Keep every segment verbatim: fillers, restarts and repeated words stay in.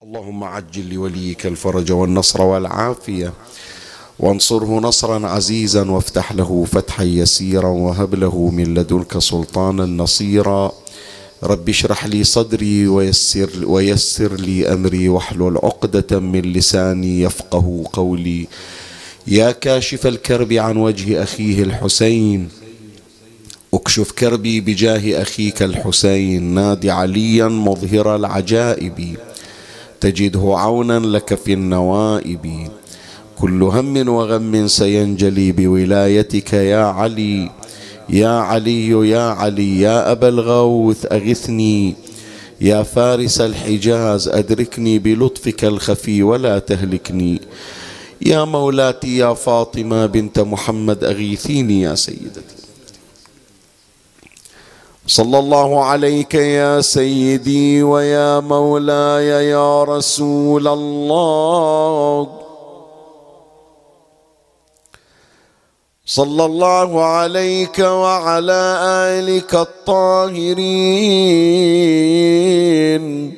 اللهم عجل لوليك الفرج والنصر والعافية، وانصره نصرا عزيزا، وافتح له فتحا يسيرا، وهب له من لدنك سلطانا نصيرا. رب اشرح لي صدري ويسر, ويسر لي أمري، واحلل عقدة من لساني يفقه قولي. يا كاشف الكرب عن وجه أخيه الحسين، اكشف كربي بجاه أخيك الحسين. نادي عليا مظهر العجائب، تجده عونا لك في النوائب. كل هم وغم سينجلي بولايتك يا علي، يا علي يا علي. يا أبا الغوث أغثني، يا فارس الحجاز أدركني بلطفك الخفي ولا تهلكني. يا مولاتي يا فاطمة بنت محمد أغيثيني يا سيدتي. صلى الله عليك يا سيدي ويا مولاي يا رسول الله. صلى الله عليك وعلى آلك الطاهرين.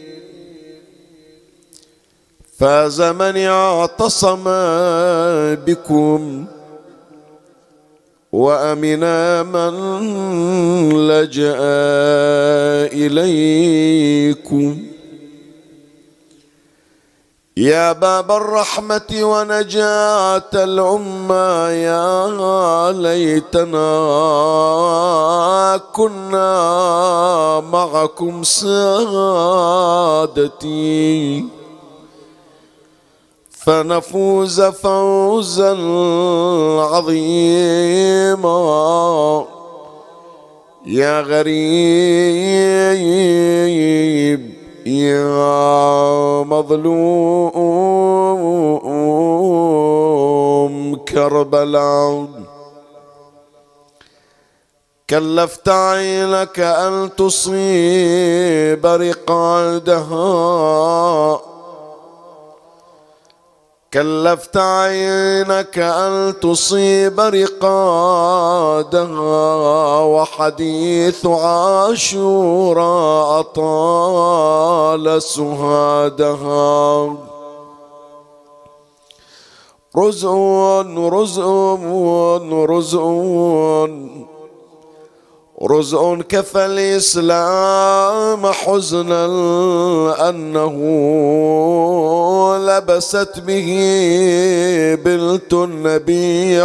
فاز من اعتصم بكم، وأمنا من لجأ إليكم. يا باب الرحمة ونجاة الأمة، يا ليتنا كنا معكم سادتي، فنفوز فوزا عظيما. يا غريب يا مظلوم كربلاء، كلفت عينك أن تصيب رقادها، كلفت عينك أن تصيب رقادها. وحديث عاشوراء أطال سهادها. رزء رزء رزء رزء كفى الإسلام حزنا أنه لبست به بنت النبي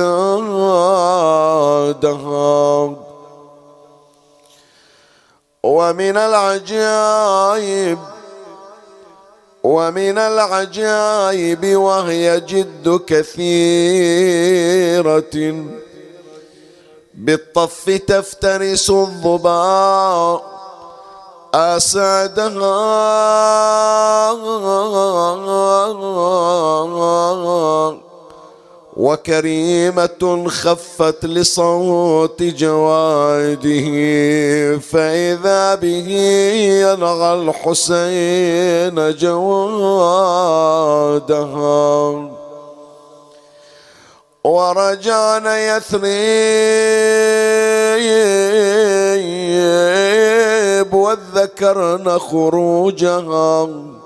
حدادها. ومن العجائب ومن العجائب وهي جد كثيرة، بالطف تفترس الظباء أسعدها. وكريمة خفت لصوت جواده، فإذا به ينغى الحسين جوادها. ورجعنا يثريب وذكرنا خروجها.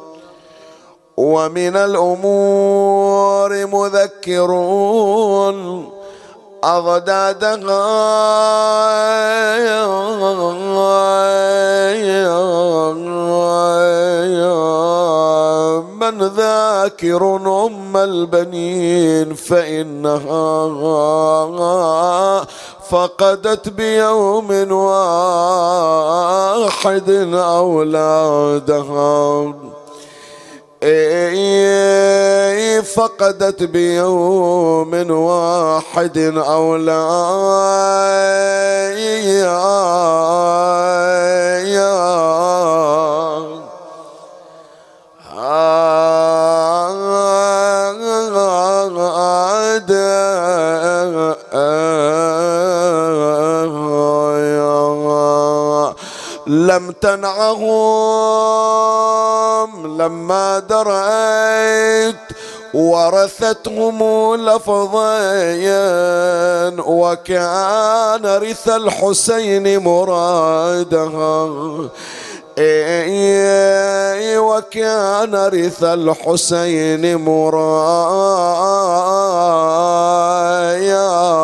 ومن الأمور مذكرون أضدادها، من ذاكر أم البنين، فإنها فقدت بيوم واحد أولادها. فقدت بيوم واحد أولادها. لم تنعهم لما درأت ورثتهم لفظيا، وكان رث الحسين مرادها. وكان رث الحسين مرايا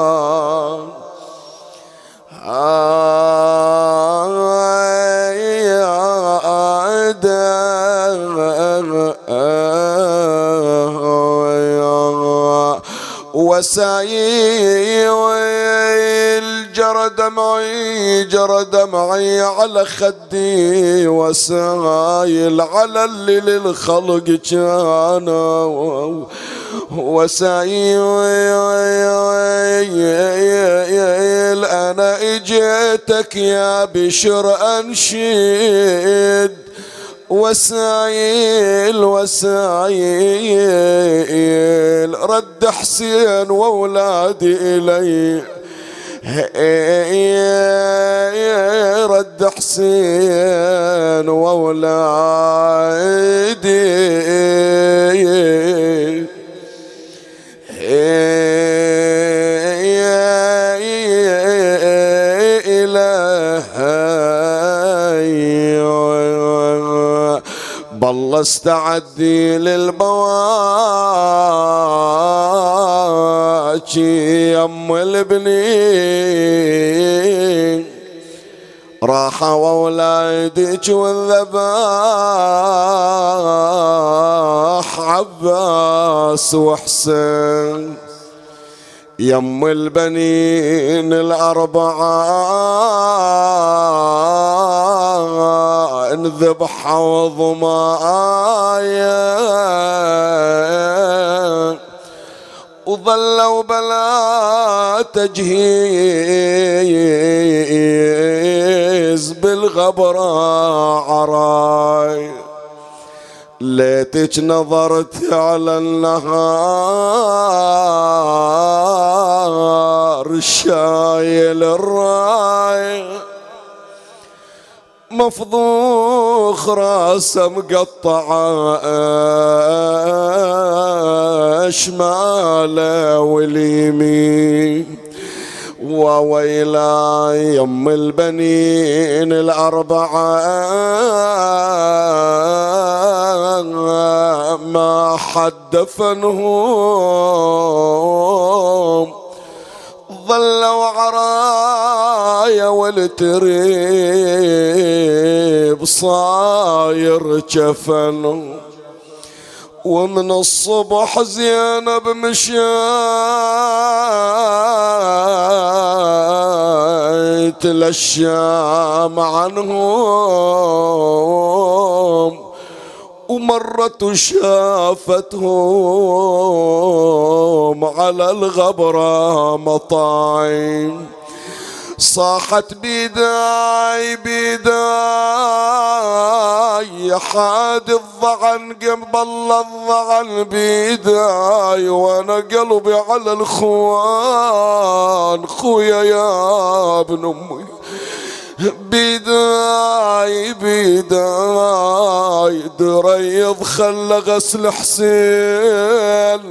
وسايل جرى دمعي جرى دمعي على خدي وسايل على اللي للخلق كان وسايل أنا اجيتك يا بشر أنشد وسايل وسايل رد حسين وأولادي إلي رد حسين وأولادي بالله استعدي للبواكي يم البنين راحوا واولادك والذباح عباس وحسين يم البنين الأربعة انذبحوا ضمايا وظلوا بلا تجهيز بالغبرة عراي ليتك نظرت على النهار شايل الراي مفضوخ راسه مقطعه شماله واليمين وويلا يم البنين الأربعة ما حد دفنهم ظلوا عرايا والتريب صاير جفن ومن الصبح زينب مشيت للشام عنهم ومرت وشافتهم على الغبرة مطاعم صاحت بيداي بيداي حاد الضعن قبل الله الضعن بيداي وانا قلبي على الخوان خويا يا ابن امي بيداي بيداي دريض خلى غسل حسين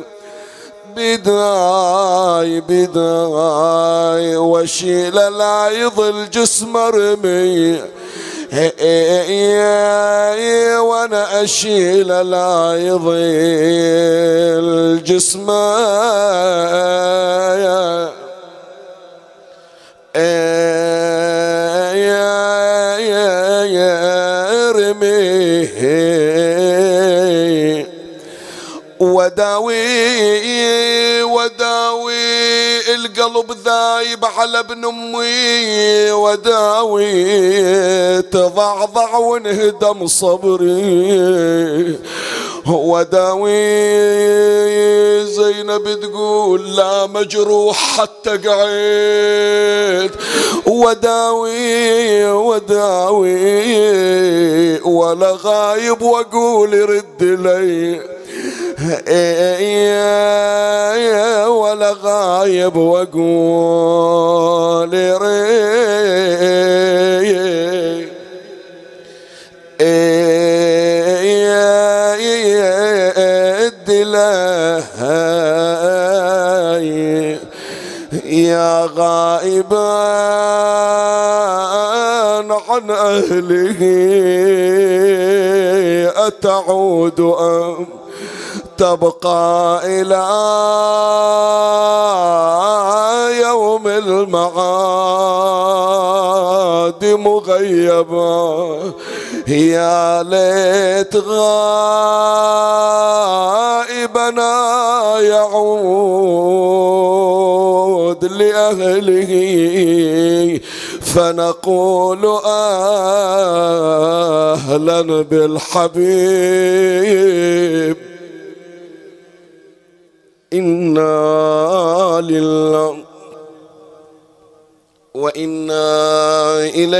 بداي بداي واشيل العيض الجسم رمي وانا اشيل العيض الجسم رمي وداوي وداوي القلب ذايب على ابن امي وداوي تضعضع وانهدم صبري وداوي زينب تقول لا مجروح حتى قعيد وداوي وداوي ولا غايب واقول رد لي ولا غايب واقول رد لي يا غائبا عن أهله أتعود أم تبقى إلى يوم المعاد مغيبا يا ليت غائبنا يعود لأهله فنقول أهلا بالحبيب إنا لله وإنا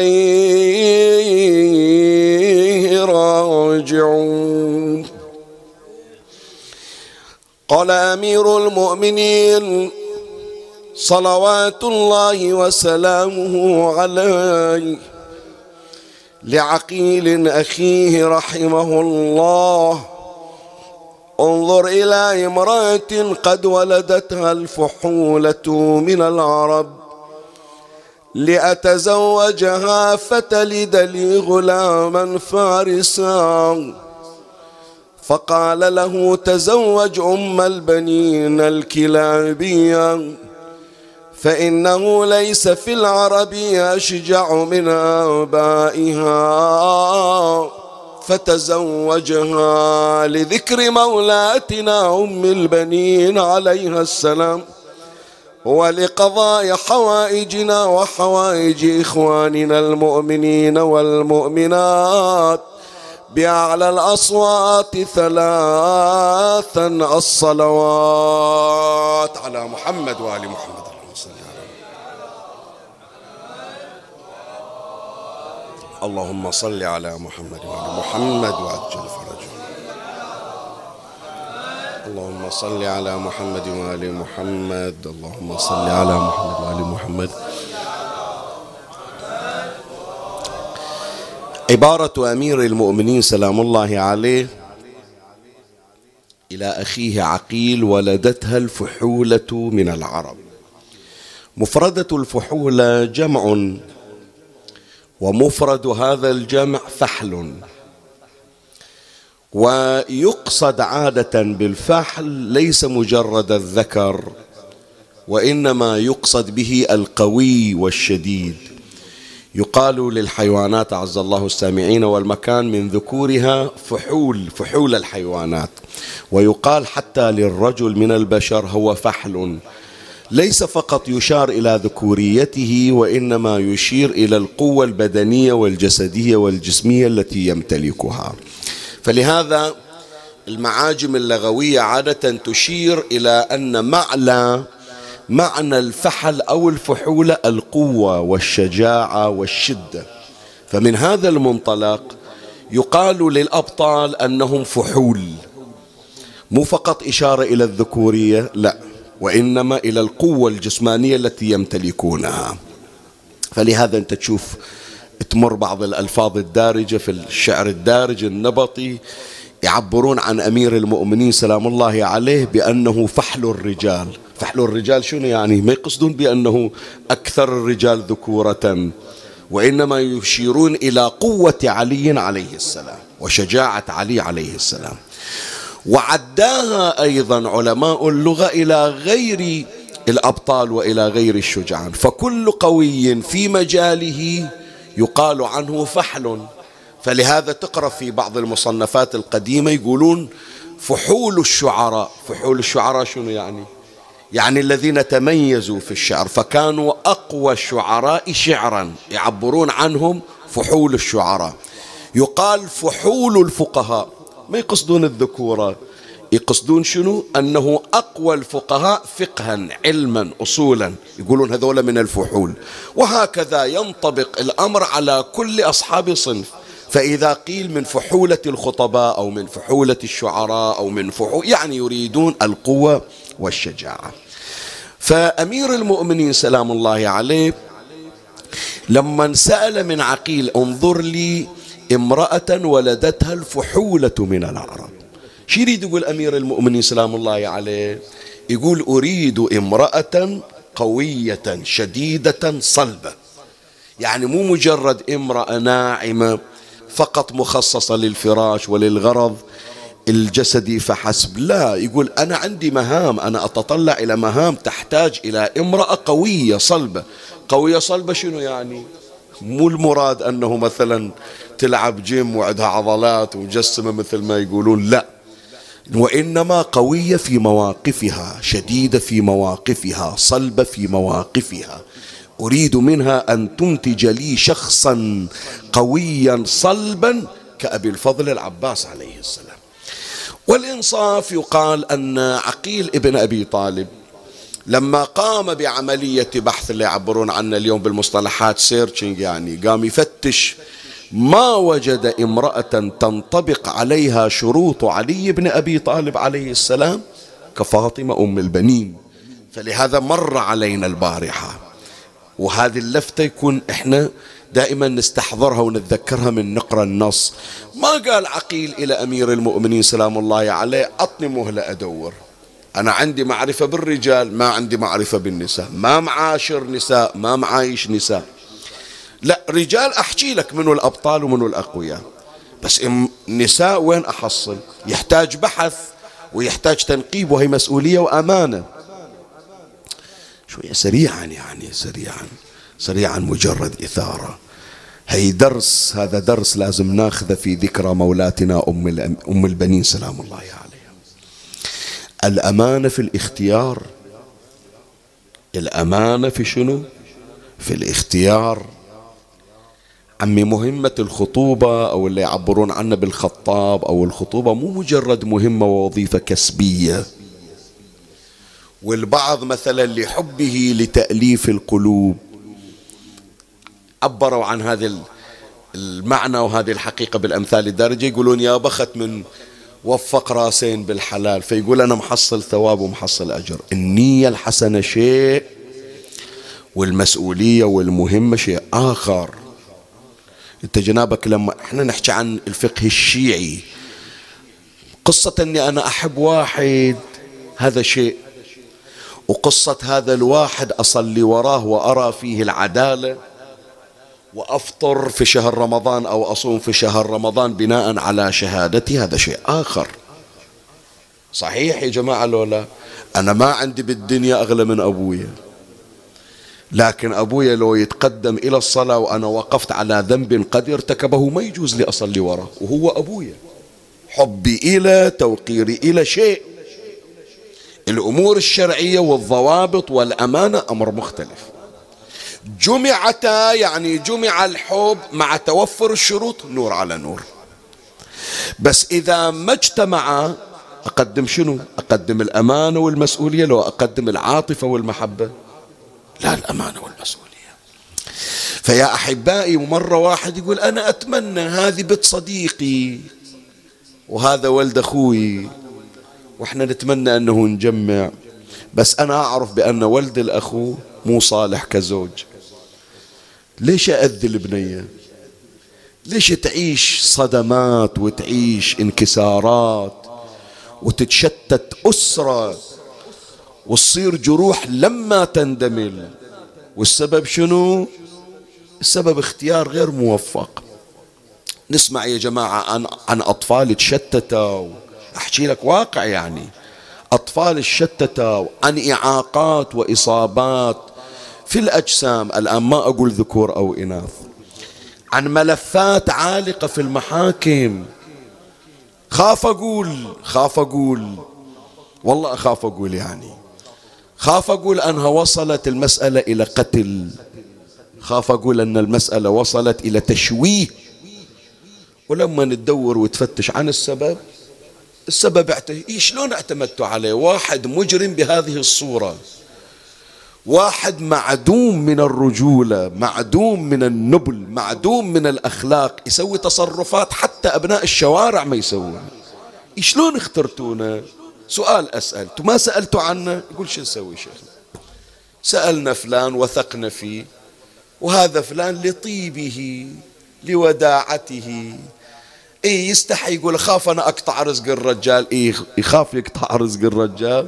إليه راجعون. قال أمير المؤمنين صلوات الله وسلامه عليه لعقيل أخيه رحمه الله: انظر إلى امرأة قد ولدتها الفحولة من العرب لأتزوجها فتلد لي غلاما فارسا، فقال له: تزوج أم البنين الكلابية فإنه ليس في العرب أشجع من آبائها، فتزوجها لذكر مولاتنا أم البنين عليها السلام ولقضاء حوائجنا وحوائج إخواننا المؤمنين والمؤمنات بأعلى الأصوات ثلاثا الصلوات على محمد وآل محمد. اللهم صل على محمد وآل محمد وعجل فرجه. اللهم صل على محمد وآل محمد. اللهم صل على محمد وآل محمد. عبارة أمير المؤمنين سلام الله عليه إلى أخيه عقيل: ولدتها الفحولة من العرب. مفردة الفحولة جمع، ومفرد هذا الجمع فحل، ويقصد عادة بالفحل ليس مجرد الذكر، وإنما يقصد به القوي والشديد. يقال للحيوانات أعز الله السامعين والمكان من ذكورها فحول، فحول الحيوانات، ويقال حتى للرجل من البشر هو فحل، ليس فقط يشار إلى ذكوريته وإنما يشير إلى القوة البدنية والجسدية والجسمية التي يمتلكها. فلهذا المعاجم اللغوية عادة تشير إلى أن معنى معنى الفحل أو الفحولة القوة والشجاعة والشدة. فمن هذا المنطلق يقال للأبطال أنهم فحول، مو فقط إشارة إلى الذكورية، لا، وإنما إلى القوة الجسمانية التي يمتلكونها. فلهذا أنت تشوف تمر بعض الألفاظ الدارجة في الشعر الدارج النبطي يعبرون عن أمير المؤمنين سلام الله عليه بأنه فحل الرجال. فحل الرجال شنو يعني؟ ما يقصدون بأنه أكثر الرجال ذكورة، وإنما يشيرون إلى قوة علي عليه السلام وشجاعة علي عليه السلام. وعداها أيضا علماء اللغة إلى غير الأبطال وإلى غير الشجعان، فكل قوي في مجاله يقال عنه فحل. فلهذا تقرأ في بعض المصنفات القديمة يقولون فحول الشعراء. فحول الشعراء شنو يعني؟ يعني الذين تميزوا في الشعر فكانوا أقوى الشعراء شعرا، يعبرون عنهم فحول الشعراء. يقال فحول الفقهاء، ما يقصدون الذكورة، يقصدون شنو؟ أنه أقوى الفقهاء فقها علما أصولا، يقولون هذول من الفحول. وهكذا ينطبق الأمر على كل أصحاب صنف. فإذا قيل من فحولة الخطباء أو من فحولة الشعراء أو من فحول، يعني يريدون القوة والشجاعة. فأمير المؤمنين سلام الله عليه لما سأل من عقيل: انظر لي امرأة ولدتها الفحولة من العرب، شو يريد يقول أمير المؤمنين سلام الله عليه؟ يقول: أريد امرأة قوية شديدة صلبة. يعني مو مجرد امرأة ناعمة فقط مخصصة للفراش وللغرض الجسدي فحسب، لا، يقول أنا عندي مهام، أنا أتطلع إلى مهام تحتاج إلى امرأة قوية صلبة. قوية صلبة شنو يعني؟ مو المراد أنه مثلا تلعب جيم وعندها عضلات ومجسمة مثل ما يقولون، لا، وإنما قوية في مواقفها، شديدة في مواقفها، صلبة في مواقفها. أريد منها أن تنتج لي شخصا قويا صلبا كأبي الفضل العباس عليه السلام. والإنصاف يقال أن عقيل ابن أبي طالب لما قام بعملية بحث اللي يعبرون عنه اليوم بالمصطلحات سيرشنج، يعني قام يفتش، ما وجد امرأة تنطبق عليها شروط علي بن أبي طالب عليه السلام كفاطمة أم البنين. فلهذا مر علينا البارحة، وهذه اللفتة يكون إحنا دائما نستحضرها ونتذكرها من نقرأ النص. ما قال عقيل إلى أمير المؤمنين سلام الله عليه أعطني مهلة أدور، أنا عندي معرفة بالرجال ما عندي معرفة بالنساء، ما معاشر نساء ما معايش نساء، لا، رجال أحكي لك منو الأبطال ومنو الأقوياء، بس نساء وين أحصل؟ يحتاج بحث ويحتاج تنقيب، وهي مسؤولية وأمانة. شوية سريعا يعني سريعا سريعا مجرد إثارة. هي درس، هذا درس لازم ناخذه في ذكرى مولاتنا أم, أم البنين سلام الله عليها. الأمانة في الاختيار. الأمانة في شنو؟ في الاختيار. عمي مهمة الخطوبة أو اللي يعبرون عنه بالخطاب أو الخطوبة مو مجرد مهمة ووظيفة كسبية. والبعض مثلا لحبه لتأليف القلوب عبروا عن هذا المعنى وهذه الحقيقة بالأمثال الدارجة، يقولون يا بخت من وفق راسين بالحلال، فيقول أنا محصل ثواب ومحصل أجر. النية الحسنة شيء والمسؤولية والمهمة شيء آخر. انت جنابك لما احنا نحكي عن الفقه الشيعي، قصة اني انا احب واحد هذا شيء، وقصة هذا الواحد اصلي وراه وارى فيه العدالة وافطر في شهر رمضان او اصوم في شهر رمضان بناء على شهادتي، هذا شيء اخر. صحيح يا جماعة لولا انا ما عندي بالدنيا اغلى من ابويا، لكن أبويا لو يتقدم إلى الصلاة وأنا وقفت على ذنب قد ارتكبه ما يجوز لي أصلي وراه، وهو أبويا. حبي إلى توقيري إلى شيء. الأمور الشرعية والضوابط والأمانة أمر مختلف. جمعتا يعني جمع الحب مع توفر الشروط، نور على نور. بس إذا ما اجتمع أقدم شنو؟ أقدم الأمانة والمسؤولية لو أقدم العاطفة والمحبة؟ لا، الأمانة والمسؤولية. فيا أحبائي مرة واحد يقول أنا أتمنى هذه بنت صديقي وهذا ولد أخوي وإحنا نتمنى أنه نجمع، بس أنا أعرف بأن ولد الأخو مو صالح كزوج. ليش أأذي البنية؟ ليش تعيش صدمات وتعيش انكسارات وتتشتت أسرة وتصير جروح لما تندمل؟ والسبب شنو؟ السبب اختيار غير موفق. نسمع يا جماعة عن, عن أطفال تشتتوا، أحكي لك واقع يعني، أطفال تشتتوا عن إعاقات وإصابات في الأجسام، الآن ما أقول ذكور أو إناث، عن ملفات عالقة في المحاكم. خاف أقول خاف أقول والله أخاف أقول يعني خاف أقول أنها وصلت المسألة إلى قتل، خاف أقول أن المسألة وصلت إلى تشويه. ولما ندور وتفتش عن السبب، السبب اعتمد. شلون اعتمدتوا عليه؟ واحد مجرم بهذه الصورة، واحد معدوم من الرجولة، معدوم من النبل، معدوم من الأخلاق، يسوي تصرفات حتى أبناء الشوارع ما يسوون. شلون اخترتونا؟ سؤال أسأل، انتوا ما سألتوا عنه؟ يقول شو نسوي شيخ؟ سألنا فلان وثقنا فيه، وهذا فلان لطيبه لوداعته، اي يستحي يقول خاف انا اقطع رزق الرجال، اي يخاف يقطع رزق الرجال،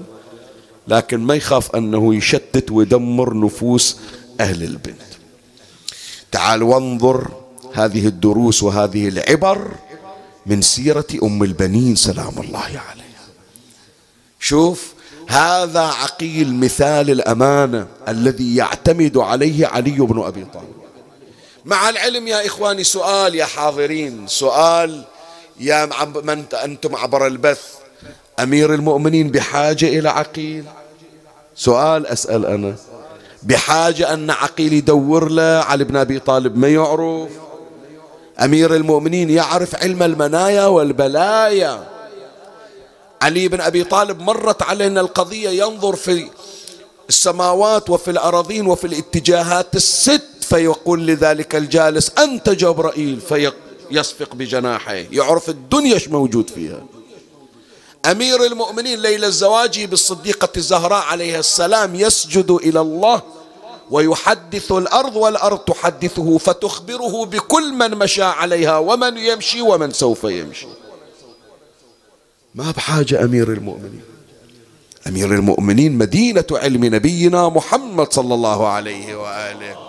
لكن ما يخاف انه يشتت ويدمر نفوس اهل البنت. تعال وانظر هذه الدروس وهذه العبر من سيرة أم البنين سلام الله عليها. شوف هذا عقيل مثال الأمانة الذي يعتمد عليه علي بن أبي طالب. مع العلم يا إخواني، سؤال يا حاضرين، سؤال يا من أنتم عبر البث، أمير المؤمنين بحاجة إلى عقيل؟ سؤال أسأل أنا، بحاجة أن عقيل يدور له علي بن أبي طالب ما يعرف؟ أمير المؤمنين يعرف علم المنايا والبلايا. علي بن أبي طالب مرت علينا القضية ينظر في السماوات وفي الأراضين وفي الاتجاهات الست فيقول لذلك الجالس أنت جبرائيل، فيصفق بجناحيه، يعرف الدنيا ايش موجود فيها. أمير المؤمنين ليلة زواجه بالصديقة الزهراء عليها السلام يسجد إلى الله ويحدث الأرض والأرض تحدثه فتخبره بكل من مشى عليها ومن يمشي ومن سوف يمشي. ما بحاجة أمير المؤمنين. أمير المؤمنين مدينة علم نبينا محمد صلى الله عليه وآله.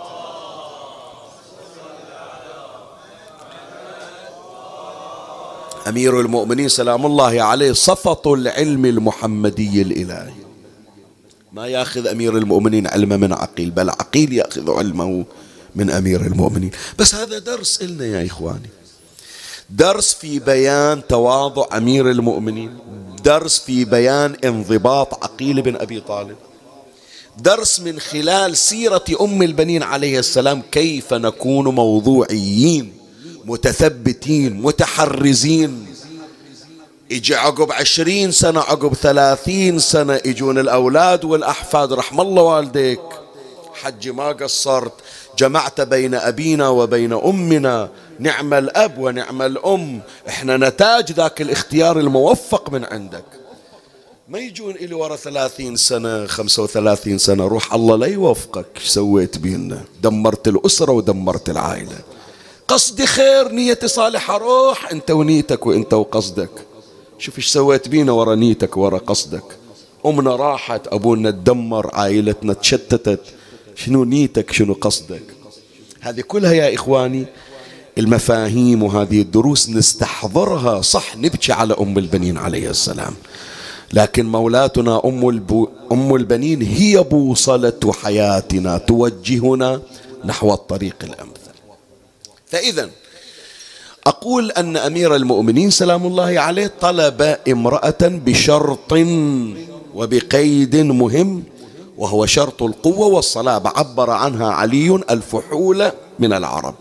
أمير المؤمنين سلام الله عليه صفط العلم المحمدي الإلهي. ما يأخذ أمير المؤمنين علمه من عقيل، بل عقيل يأخذ علمه من أمير المؤمنين. بس هذا درس إلنا يا إخواني، درس في بيان تواضع أمير المؤمنين، درس في بيان انضباط عقيل بن أبي طالب، درس من خلال سيرة أم البنين عليه السلام كيف نكون موضوعيين متثبتين متحرزين. يجي عقب عشرين سنة عقب ثلاثين سنة يجون الأولاد والأحفاد، رحم الله والديك حج ما قصرت، جمعت بين أبينا وبين أمنا، نعم الأب ونعم الأم، إحنا نتاج ذاك الاختيار الموفق من عندك. ما يجون إلي ورا ثلاثين سنة خمسة وثلاثين سنة روح الله لا يوفقك، ايش سويت بينا؟ دمرت الأسرة ودمرت العائلة. قصدي خير، نيتي صالحة، روح انت ونيتك وانت وقصدك. شوف ايش سويت بينا ورا نيتك ورا قصدك. أمنا راحت، أبونا تدمر، عائلتنا تشتتت، شنو نيتك شنو قصدك؟ هذه كلها يا إخواني المفاهيم وهذه الدروس نستحضرها. صح نبكي على أم البنين عليه السلام، لكن مولاتنا أم, البو أم البنين هي بوصلة حياتنا توجهنا نحو الطريق الأمثل. فإذا أقول أن أمير المؤمنين سلام الله عليه طلب امرأة بشرط وبقيد مهم، وهو شرط القوة والصلابة، عبر عنها علي الفحولة من العرب.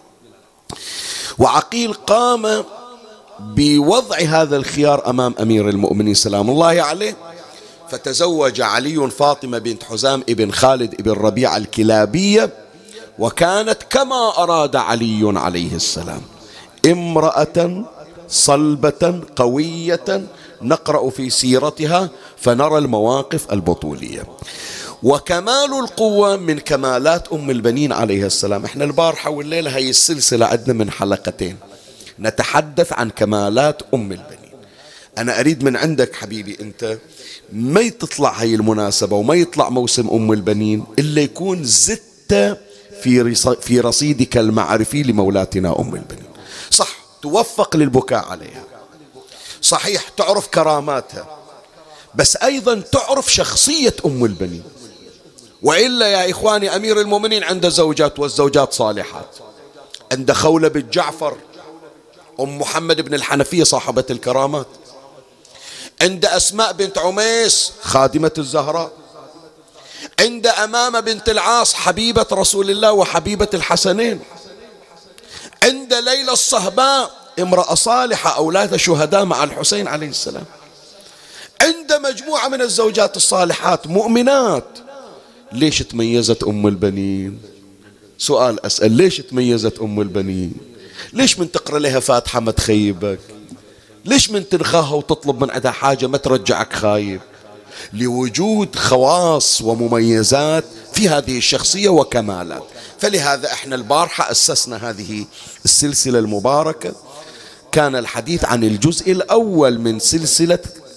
وعقيل قام بوضع هذا الخيار أمام أمير المؤمنين سلام الله عليه، فتزوج علي فاطمة بنت حزام ابن خالد ابن ربيعة الكلابية، وكانت كما أراد علي عليه السلام، امرأة صلبة قوية نقرأ في سيرتها فنرى المواقف البطولية. وكمال القوة من كمالات أم البنين عليه السلام. احنا البارحة والليلة هاي السلسلة عندنا من حلقتين نتحدث عن كمالات أم البنين. أنا أريد من عندك حبيبي أنت ما تطلع هاي المناسبة وما يطلع موسم أم البنين إلا يكون زدت في في رصيدك المعرفي لمولاتنا أم البنين. صح توفق للبكاء عليها، صحيح تعرف كراماتها، بس أيضا تعرف شخصية أم البنين. وإلا يا إخواني أمير المؤمنين عنده زوجات والزوجات صالحات. عند خولة بنت جعفر أم محمد بن الحنفية صاحبة الكرامات، عند أسماء بنت عميس خادمة الزهراء، عند أمامة بنت العاص حبيبة رسول الله وحبيبة الحسنين، عند ليلى الصهباء امرأة صالحة أولاد شهداء مع الحسين عليه السلام، عند مجموعة من الزوجات الصالحات مؤمنات. ليش تميزت أم البنين؟ سؤال أسأل، ليش تميزت أم البنين؟ ليش من تقرأ لها فاتحة ما تخيبك؟ ليش من تنخاها وتطلب من عندها حاجة ما ترجعك خايب؟ لوجود خواص ومميزات في هذه الشخصية وكمالات. فلهذا احنا البارحة أسسنا هذه السلسلة المباركة، كان الحديث عن الجزء الأول من سلسلة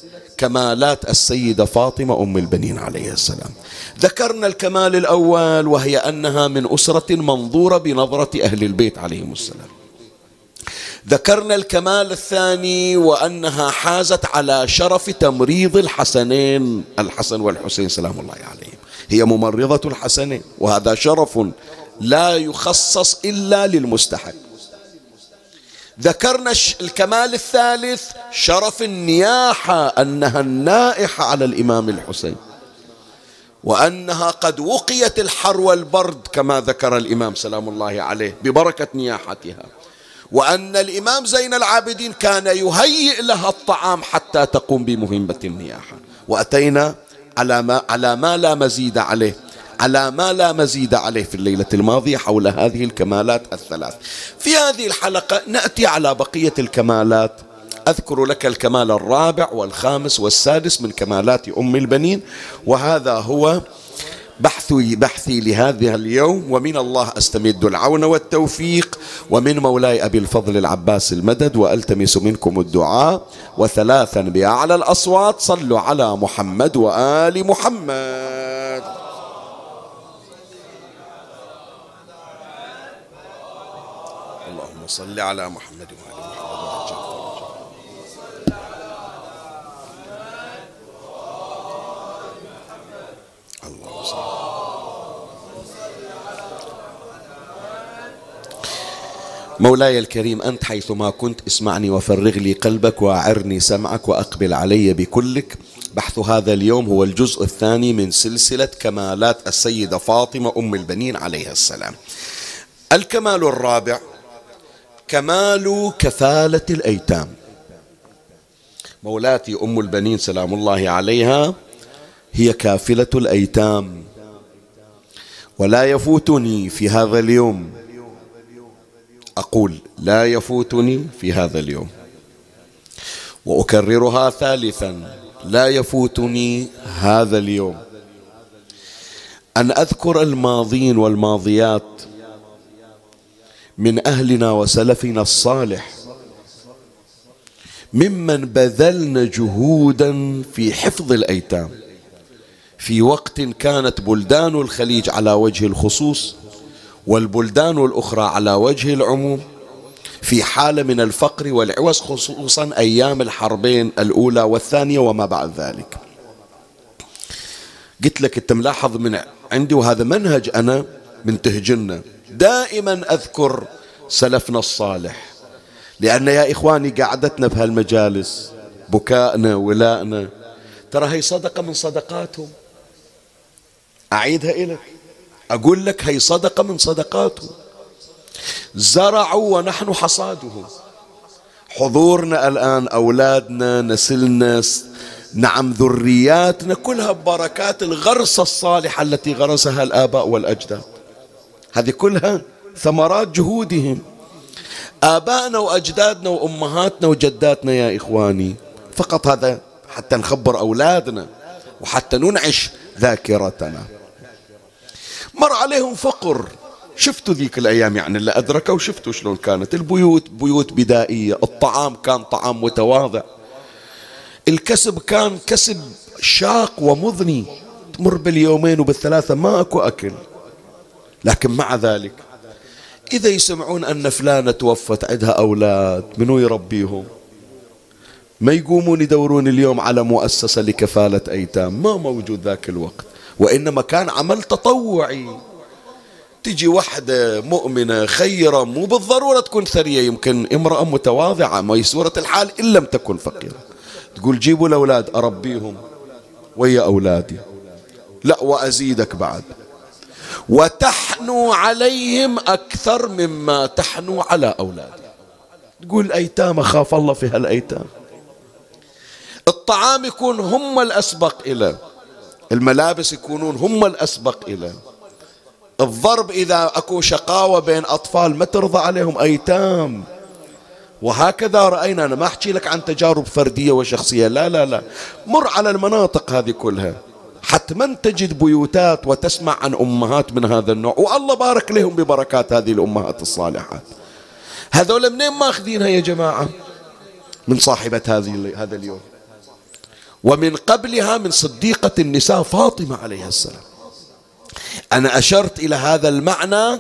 كمالات السيدة فاطمة أم البنين عليه السلام. ذكرنا الكمال الأول وهي أنها من أسرة منظورة بنظرة أهل البيت عليهم السلام. ذكرنا الكمال الثاني وأنها حازت على شرف تمريض الحسنين الحسن والحسين سلام الله عليهم، هي ممرضة الحسنين، وهذا شرف لا يخصص إلا للمستحق. ذكرنا الكمال الثالث شرف النياحة، أنها النائحة على الإمام الحسين، وأنها قد وقيت الحر والبرد كما ذكر الإمام سلام الله عليه ببركة نياحتها، وأن الإمام زين العابدين كان يهيئ لها الطعام حتى تقوم بمهمة النياحة. وأتينا على ما, على ما لا مزيد عليه على ما لا مزيد عليه في الليلة الماضية حول هذه الكمالات الثلاث. في هذه الحلقة نأتي على بقية الكمالات. أذكر لك الكمال الرابع والخامس والسادس من كمالات أم البنين، وهذا هو بحثي بحثي لهذا اليوم، ومن الله أستمد العون والتوفيق، ومن مولاي أبي الفضل العباس المدد، وألتمس منكم الدعاء. وثلاثا بأعلى الأصوات صلوا على محمد وآل محمد. اللهم صل على محمد وآل محمد. اللهم صل. مولاي الكريم، أنت حيثما كنت اسمعني وفرغ لي قلبك وأعرني سمعك وأقبل علي بكلك. بحث هذا اليوم هو الجزء الثاني من سلسلة كمالات السيدة فاطمة أم البنين عليها السلام. الكمال الرابع كمال كفالة الأيتام. مولاتي أم البنين سلام الله عليها هي كافلة الأيتام، ولا يفوتني في هذا اليوم، أقول لا يفوتني في هذا اليوم وأكررها ثالثا، لا يفوتني هذا اليوم أن أذكر الماضين والماضيات من أهلنا وسلفنا الصالح ممن بذلن جهودا في حفظ الأيتام في وقت كانت بلدان الخليج على وجه الخصوص والبلدان الأخرى على وجه العموم في حالة من الفقر والعوز، خصوصا أيام الحربين الأولى والثانية وما بعد ذلك. قلت لك أنت ملاحظ من عندي، وهذا منهج أنا من تهجنا، دائما أذكر سلفنا الصالح، لأن يا إخواني قعدتنا بهالمجالس بكائنا ولائنا ترى هي صدقة من صدقاتهم. أعيدها إليك، أقول لك هي صدقة من صدقاتهم. زرعوا ونحن حصادهم. حضورنا الآن، أولادنا، نسلنا، نعم ذرياتنا، كلها ببركات الغرسة الصالحة التي غرسها الآباء والأجداد. هذه كلها ثمرات جهودهم. آبائنا وأجدادنا وأمهاتنا وجداتنا يا إخواني، فقط هذا حتى نخبر أولادنا وحتى ننعش ذاكرتنا. مر عليهم فقر، شفتوا ذيك الأيام يعني اللي أدركوا، شفتوا شلون كانت البيوت بيوت بدائية، الطعام كان طعام متواضع، الكسب كان كسب شاق ومضني، تمر باليومين وبالثلاثة ما أكو أكل. لكن مع ذلك إذا يسمعون أن فلانة توفت عندها أولاد، منو يربيهم؟ ما يقومون يدورون اليوم على مؤسسة لكفالة أيتام، ما موجود ذاك الوقت، وإنما كان عمل تطوعي. تجي واحدة مؤمنة خيرة، مو بالضرورة تكون ثرية، يمكن امرأة متواضعة ميسورة الحال إن لم تكن فقيرة، تقول جيبوا الأولاد أربيهم ويا أولادي، لا وأزيدك بعد، وتحنو عليهم أكثر مما تحنو على أولادي. تقول أيتام، أخاف الله في هالأيتام. الطعام يكون هم الأسبق إلى، الملابس يكونون هم الأسبق إلى، الضرب إذا أكو شقاوة بين أطفال ما ترضى عليهم أيتام. وهكذا رأينا، أنا ما أحكي لك عن تجارب فردية وشخصية، لا لا لا، مر على المناطق هذه كلها حتما تجد بيوتات وتسمع عن أمهات من هذا النوع، والله بارك لهم ببركات هذه الأمهات الصالحات. هذول منين ماخذينها يا جماعة؟ من صاحبة هذه هذا اليوم. ومن قبلها من صديقة النساء فاطمة عليها السلام. أنا أشرت إلى هذا المعنى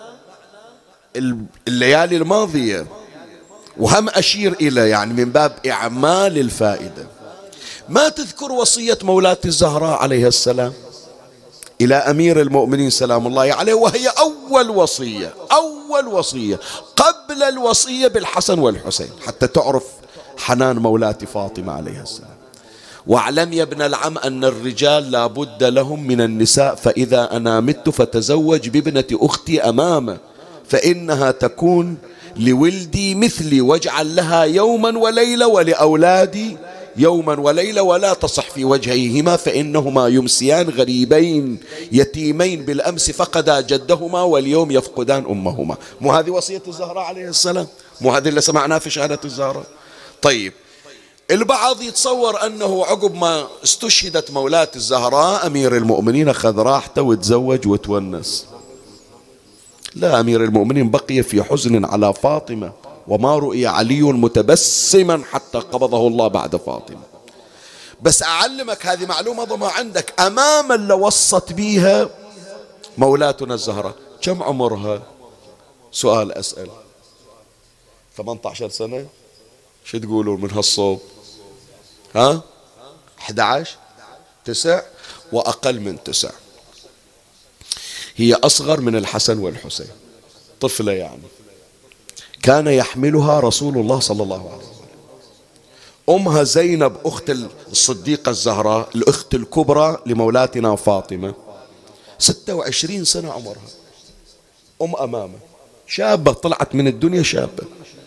الليالي الماضية، وهم أشير إلى يعني من باب إعمال الفائدة. ما تذكر وصية مولاة الزهراء عليها السلام إلى أمير المؤمنين سلام الله عليه، وهي أول وصية، أول وصية قبل الوصية بالحسن والحسين، حتى تعرف حنان مولاة فاطمة عليها السلام. واعلم يا ابن العم أن الرجال لا بد لهم من النساء، فإذا أنا مت فتزوج بابنة أختي أمامه، فإنها تكون لولدي مثلي، واجعل لها يوما وليلة ولأولادي يوما وليلة، ولا تصح في وجهيهما فإنهما يمسيان غريبين يتيمين، بالأمس فقدا جدهما واليوم يفقدان أمهما. مو هذه وصية الزهراء عليه السلام؟ مو هذه اللي سمعناها في شهادة الزهراء؟ طيب، البعض يتصور أنه عقب ما استشهدت مولاة الزهراء أمير المؤمنين أخذ راحته وتزوج وتونس. لا، أمير المؤمنين بقي في حزن على فاطمة، وما رؤي علي متبسما حتى قبضه الله بعد فاطمة. بس أعلمك هذه معلومة ضما عندك، أمام اللي وصت بيها مولاتنا الزهراء كم عمرها؟ سؤال أسأل. ثمانية عشر سنة؟ شو تقولون من هالصوب؟ ها؟ أحد عشر؟ تسع؟ وأقل من تسع. هي أصغر من الحسن والحسين، طفلة يعني. كان يحملها رسول الله صلى الله عليه وسلم. أمها زينب أخت الصديقة الزهراء، الأخت الكبرى لمولاتنا فاطمة، ستة وعشرين سنة عمرها، أم أمامة شابة طلعت من الدنيا شابة،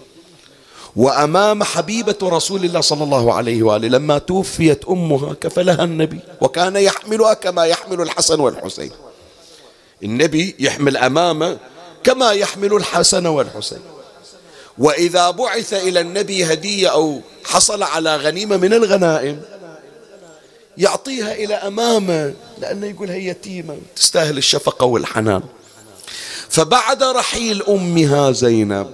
وأمام حبيبة رسول الله صلى الله عليه وآله لما توفيت أمها كفلها النبي، وكان يحملها كما يحمل الحسن والحسين. النبي يحمل أمامه كما يحمل الحسن والحسين. وإذا بعث إلى النبي هدية أو حصل على غنيمة من الغنائم يعطيها إلى أمامه، لأنه يقول هي يتيمة تستاهل الشفقة والحنان. فبعد رحيل أمها زينب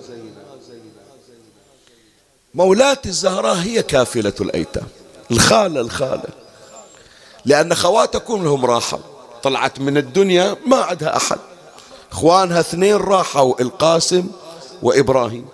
مولاة الزهراء هي كافلة الأيتام، الخالة الخالة، لأن خواتكم لهم راحوا، طلعت من الدنيا ما عندها أحد، اخوانها اثنين راحوا، القاسم وإبراهيم،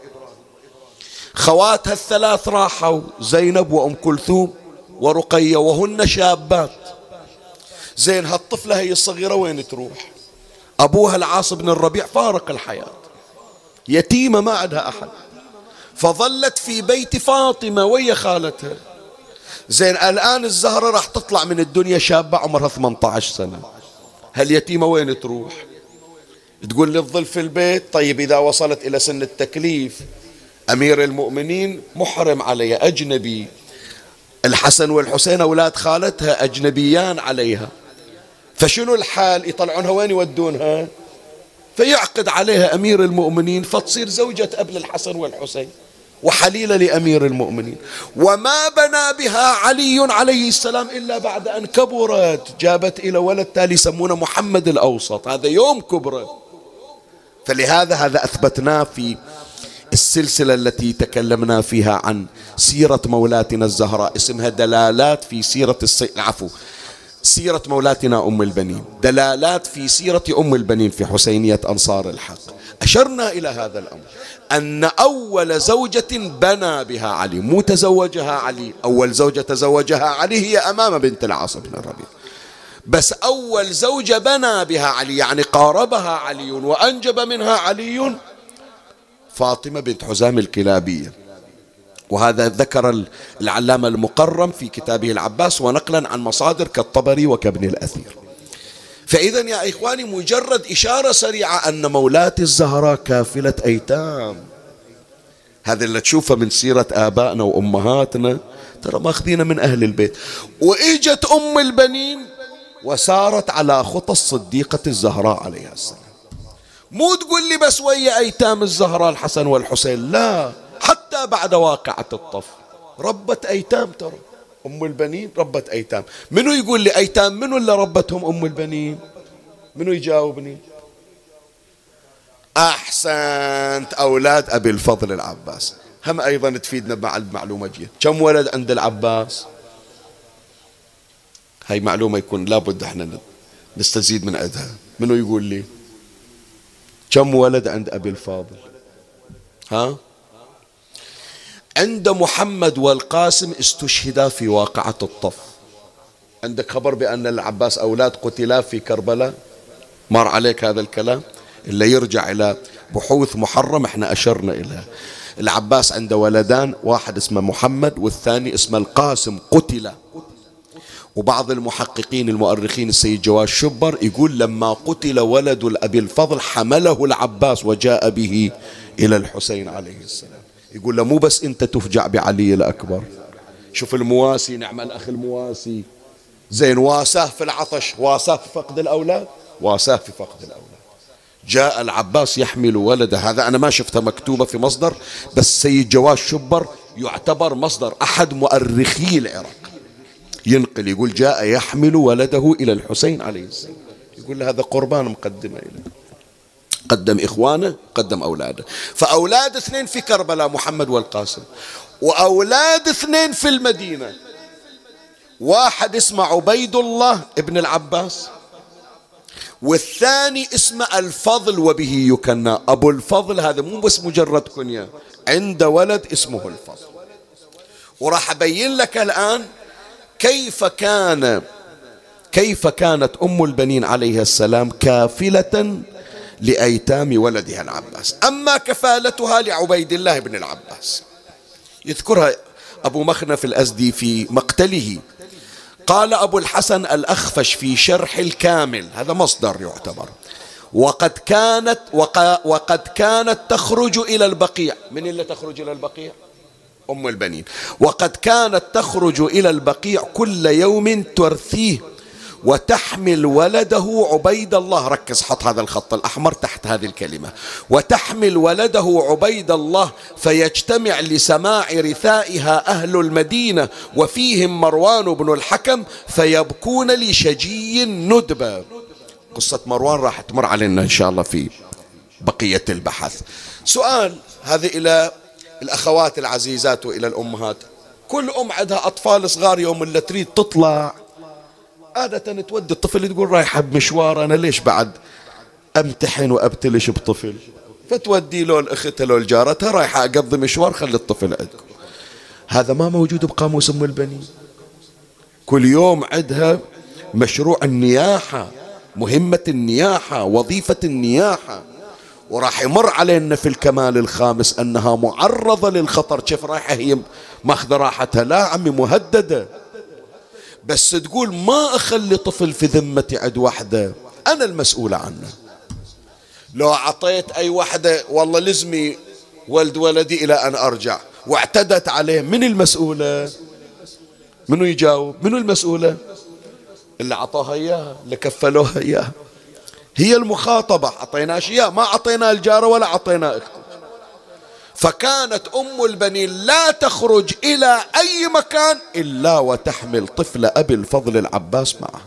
خواتها الثلاث راحوا، زينب وأم كلثوم ورقية، وهن شابات. زين هالطفلة هي الصغيرة وين تروح؟ أبوها العاص بن الربيع فارق الحياة، يتيمة ما عندها أحد، فظلت في بيت فاطمة ويا خالتها. زين الآن الزهرة راح تطلع من الدنيا شابة عمرها ثمانية عشر سنة، هاليتيمة وين تروح؟ تقول لي تظل في البيت. طيب إذا وصلت إلى سن التكليف أمير المؤمنين محرم عليها، أجنبي، الحسن والحسين أولاد خالتها أجنبيان عليها، فشنو الحال؟ يطلعونها وين يودونها؟ فيعقد عليها أمير المؤمنين فتصير زوجة أبن الحسن والحسين وحليلة لأمير المؤمنين. وما بنى بها علي عليه السلام إلا بعد أن كبرت، جابت إلى ولد تالي يسمونه محمد الأوسط، هذا يوم كبرت. فلهذا هذا أثبتناه في السلسلة التي تكلمنا فيها عن سيرة مولاتنا الزهراء، اسمها دلالات في سيرة السي... العفو سيرة مولاتنا أم البنين، دلالات في سيرة أم البنين في حسينية أنصار الحق. أشرنا إلى هذا الأمر، أن أول زوجة بنى بها علي، مو تزوجها علي، أول زوجة تزوجها علي هي أمامة بنت العاص بن الربيع، بس أول زوجة بنى بها علي يعني قاربها علي وأنجب منها علي فاطمة بنت حزام الكلابية. وهذا ذكر العلامة المقرم في كتابه العباس ونقلا عن مصادر كالطبري وكابن الأثير. فإذا يا إخواني مجرد إشارة سريعة أن مولاة الزهراء كافلة أيتام، هذا اللي تشوفه من سيرة آبائنا وأمهاتنا ترى ماخذينه من أهل البيت. وإجت أم البنين وسارت على خطى الصديقة الزهراء عليها السلام. مو تقول لي بس ويا أيتام الزهراء الحسن والحسين، لا، حتى بعد واقعة الطف ربت أيتام. ترى أم البنين ربت أيتام. منو يقول لي أيتام منو اللي ربتهم أم البنين؟ منو يجاوبني؟ أحسنت، أولاد أبي الفضل العباس. هم أيضا تفيدنا مع المعلومة جيد. كم ولد عند العباس؟ هاي معلومة يكون لابد احنا نستزيد من عندها. منو يقول لي كم ولد عند أبي الفاضل؟ ها؟ عند محمد والقاسم استشهدا في واقعة الطف. عندك خبر بأن العباس أولاد قتلا في كربلاء؟ مر عليك هذا الكلام؟ اللي يرجع إلى بحوث محرم احنا أشرنا إليها. العباس عنده ولدان، واحد اسمه محمد والثاني اسمه القاسم، قتل. وبعض المحققين المؤرخين السيد جواد شبر يقول لما قتل ولد الأبي الفضل حمله العباس وجاء به إلى الحسين عليه السلام. يقول له مو بس أنت تفجع بعلي الأكبر، شوف المواسي، نعم الأخ المواسي، زين واساه في العطش، واساه في فقد الأولاد، واساه في فقد الأولاد. جاء العباس يحمل ولده، هذا أنا ما شفتها مكتوبة في مصدر، بس سيد جواد شبر يعتبر مصدر أحد مؤرخي العراق، ينقل يقول جاء يحمل ولده إلى الحسين عليه السلام. يقول له هذا قربان مقدمة إليه، قدم إخوانه قدم أولاده. فأولاد اثنين في كربلاء محمد والقاسم، وأولاد اثنين في المدينة، واحد اسمه عبيد الله ابن العباس، والثاني اسمه الفضل وبه يكنى. أبو الفضل هذا مو بس مجرد كنية، عنده ولد اسمه الفضل. وراح أبين لك الآن كيف كان كيف كانت أم البنين عليها السلام كافلة لأيتام ولدها العباس. أما كفالتها لعبيد الله بن العباس يذكرها أبو مخنف الأزدي في مقتله. قال أبو الحسن الأخفش في شرح الكامل، هذا مصدر يعتبر، وقد كانت وقد كانت تخرج إلى البقيع. من اللي تخرج إلى البقيع؟ أم البنين. وقد كانت تخرج إلى البقيع كل يوم ترثيه وتحمل ولده عبيد الله، ركز حط هذا الخط الأحمر تحت هذه الكلمة، وتحمل ولده عبيد الله فيجتمع لسماع رثائها أهل المدينة وفيهم مروان بن الحكم فيبكون لشجي ندبة. قصة مروان راح تمر علينا إن شاء الله في بقية البحث. سؤال هذا إلى الأخوات العزيزات وإلى الأمهات، كل أم عندها أطفال صغار، يوم اللي تريد تطلع عادة تودي الطفل، تقول رايحة بمشوار، أنا ليش بعد أمتحن وأبتلش بطفل، فتودي له الأخت له الجارتها رايحة أقضي مشوار، خلي الطفل عندكم. هذا ما موجود بقاموس أم البنين. كل يوم عندها مشروع النياحة، مهمة النياحة، وظيفة النياحة. وراح يمر علينا في الكمال الخامس أنها معرضة للخطر. كيف رايحة هي ماخذة راحتها؟ لا عمي، مهددة. بس تقول ما أخلي طفل في ذمتي عند وحدة، أنا المسؤولة عنه. لو أعطيت أي وحدة والله لزمي ولد ولدي إلى أن أرجع واعتدت عليه، من المسؤولة؟ منو يجاوب؟ منو المسؤولة؟ اللي عطوها إياها، اللي كفلوها إياها، هي المخاطبة. عطيناش إياه، ما عطينا الجارة ولا عطينا أخته. فكانت أم البنين لا تخرج إلى أي مكان إلا وتحمل طفل أبي الفضل العباس معها.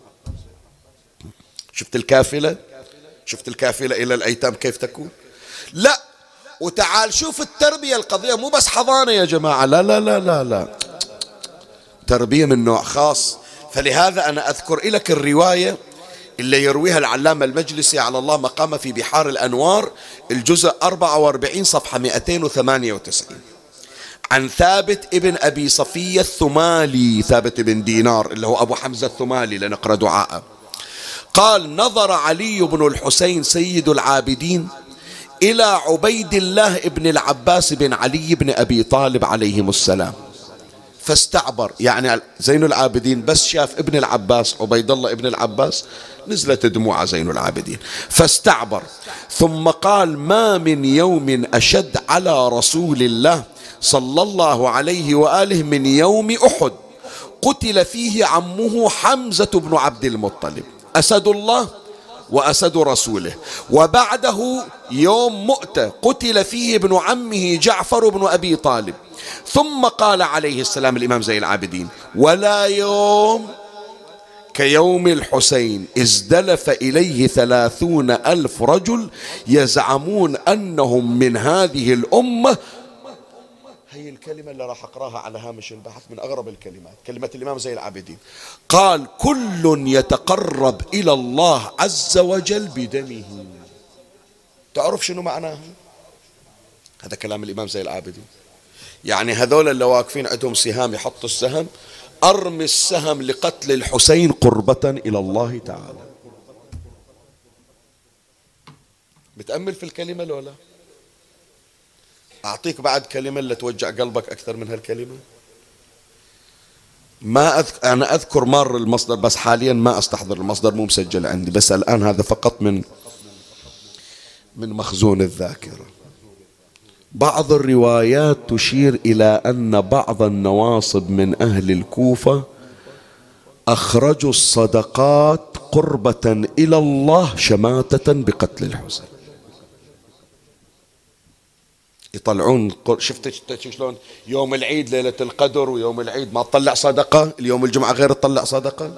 شفت الكافلة؟ شفت الكافلة إلى الأيتام كيف تكون؟ لا، وتعال شوف التربية. القضية مو بس حضانة يا جماعة، لا لا لا لا لا، تربية من نوع خاص. فلهذا أنا أذكر لك الرواية اللي يرويها العلامة المجلسي على الله مقامه في بحار الأنوار، الجزء أربعة وأربعين صفحة مئتين وثمانية وتسعين، عن ثابت ابن أبي صفية الثمالي، ثابت بن دينار اللي هو أبو حمزة الثمالي، لنقرأ دعاءه. قال: نظر علي بن الحسين سيد العابدين إلى عبيد الله ابن العباس بن علي بن أبي طالب عليهم السلام فاستعبر. يعني زين العابدين بس شاف ابن العباس عبيد الله ابن العباس نزلت دموع زين العابدين، فاستعبر. ثم قال: ما من يوم أشد على رسول الله صلى الله عليه وآله من يوم أحد قتل فيه عمه حمزة بن عبد المطلب، أسد الله وأسد رسوله، وبعده يوم مؤتة قتل فيه ابن عمه جعفر بن أبي طالب. ثم قال عليه السلام الإمام زين العابدين: ولا يوم كيوم الحسين ازدلف إليه ثلاثون ألف رجل يزعمون أنهم من هذه الأمة هي الكلمة اللي راح أقراها على هامش البحث من أغرب الكلمات، كلمة الإمام زين العابدين. قال كل يتقرب إلى الله عز وجل بدمه. تعرف شنو معناها؟ هذا كلام الإمام زين العابدين. يعني هذول اللي واقفين عندهم سهام يحطوا السهم، أرمي السهم لقتل الحسين قربة إلى الله تعالى. بتأمل في الكلمة لولا؟ أعطيك بعد كلمة اللي توجع قلبك أكثر من هالكلمة. ما أذكر، أنا أذكر مر المصدر بس حاليا ما أستحضر المصدر، مو مسجل عندي، بس الآن هذا فقط من من مخزون الذاكرة. بعض الروايات تشير إلى أن بعض النواصب من أهل الكوفة أخرجوا الصدقات قربة إلى الله شماتة بقتل الحسين. يطلعون، شفت شلون يوم العيد ليلة القدر ويوم العيد ما تطلع صدقة، اليوم الجمعة غير تطلع صدقة.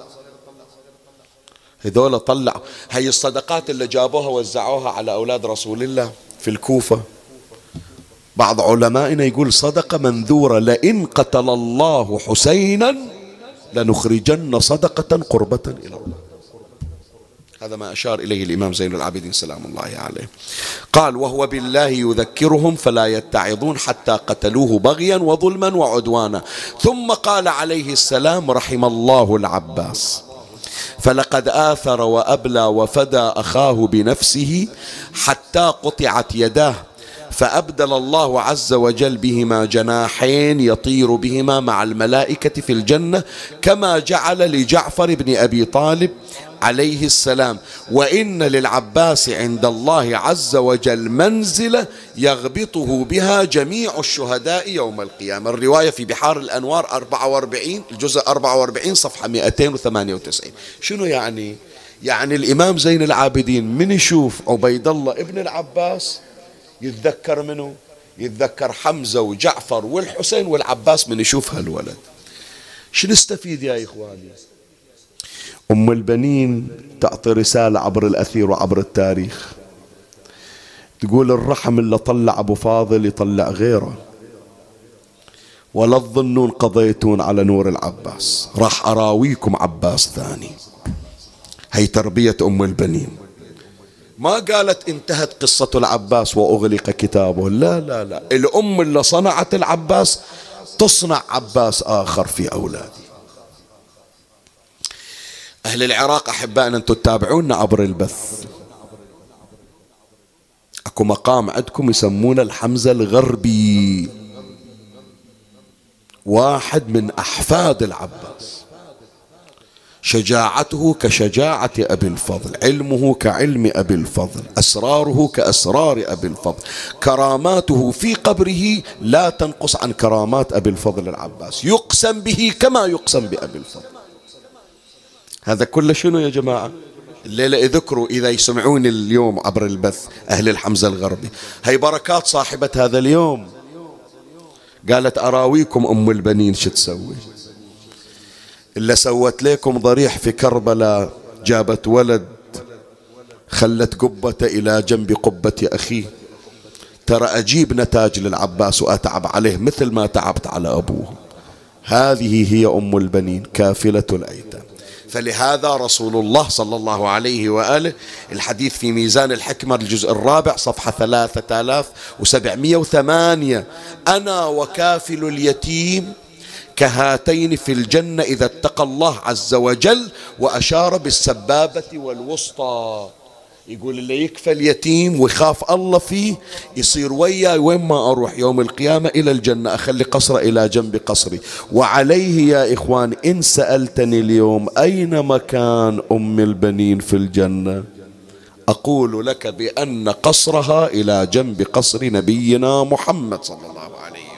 هذول طلعوا هي الصدقات اللي جابوها وزعوها على أولاد رسول الله في الكوفة. بعض علمائنا يقول صدقة منذورة، لئن قتل الله حسينا لنخرجن صدقة قربة إلى الله. هذا ما أشار إليه الإمام زين العابدين سلام الله عليه. قال وهو بالله يذكرهم فلا يتعظون حتى قتلوه بغيا وظلما وعدوانا. ثم قال عليه السلام رحم الله العباس فلقد آثر وأبلى وفدى أخاه بنفسه حتى قطعت يداه، فأبدل الله عز وجل بهما جناحين يطير بهما مع الملائكة في الجنة كما جعل لجعفر بن أبي طالب عليه السلام. وإن للعباس عند الله عز وجل منزلة يغبطه بها جميع الشهداء يوم القيامة. الرواية في بحار الأنوار أربعة وأربعين الجزء أربعة وأربعين صفحة مئتين وثمانية وتسعين. شنو يعني؟ يعني الإمام زين العابدين من يشوف عبيد الله ابن العباس يتذكر منه؟ يتذكر حمزة وجعفر والحسين والعباس من يشوف هالولد. شو نستفيد يا إخواني؟ أم البنين تعطي رسالة عبر الأثير وعبر التاريخ، تقول الرحم اللي طلع أبو فاضل يطلع غيره، ولا تظنون قضيتون على نور العباس، راح أراويكم عباس ثاني. هي تربية أم البنين. ما قالت انتهت قصة العباس وأغلق كتابه، لا لا لا، الأم اللي صنعت العباس تصنع عباس آخر في أولادي. أهل العراق أحبائنا أنتم تتابعونا عبر البث، أكو مقام عندكم يسمونه الحمزة الغربي، واحد من أحفاد العباس، شجاعته كشجاعة أبي الفضل، علمه كعلم أبي الفضل، أسراره كأسرار أبي الفضل، كراماته في قبره لا تنقص عن كرامات أبي الفضل العباس، يقسم به كما يقسم بأبي الفضل. هذا كله شنو يا جماعة؟ الليلة يذكروا إذا يسمعون اليوم عبر البث أهل الحمزة الغربي، هي بركات صاحبة هذا اليوم. قالت أراويكم أم البنين شو تسوي، إلا سوت لكم ضريح في كربلاء، جابت ولد خلت قبة إلى جنب قبة أخيه، ترى أجيب نتاج للعباس وأتعب عليه مثل ما تعبت على أبوه. هذه هي أم البنين كافلة الأيتام. فلهذا رسول الله صلى الله عليه وآله الحديث في ميزان الحكمة الجزء الرابع صفحة ثلاثة آلاف وسبعمئة وثمانية أنا وكافل اليتيم كهاتين في الجنة إذا اتقى الله عز وجل، وأشار بالسبابة والوسطى. يقول اللي يكفل يتيم ويخاف الله فيه يصير وياي وين ما أروح يوم القيامة إلى الجنة، أخلي قصر إلى جنب قصري. وعليه يا إخوان إن سألتني اليوم أين مكان أم البنين في الجنة، أقول لك بأن قصرها إلى جنب قصر نبينا محمد صلى الله عليه وسلم.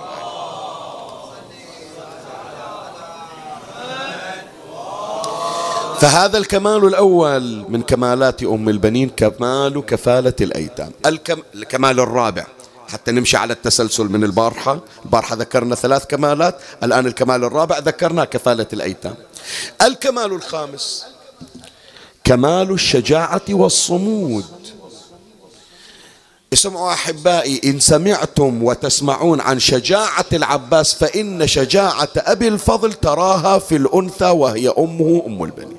فهذا الكمال الأول من كمالات أم البنين، كمال كفالة الأيتام. الكم... الكمال الرابع حتى نمشي على التسلسل من البارحة، البارحة ذكرنا ثلاث كمالات، الآن الكمال الرابع ذكرنا كفالة الأيتام. الكمال الخامس كمال الشجاعة والصمود. اسمعوا أحبائي، إن سمعتم وتسمعون عن شجاعة العباس فإن شجاعة أبي الفضل تراها في الأنثى وهي أمه أم البنين.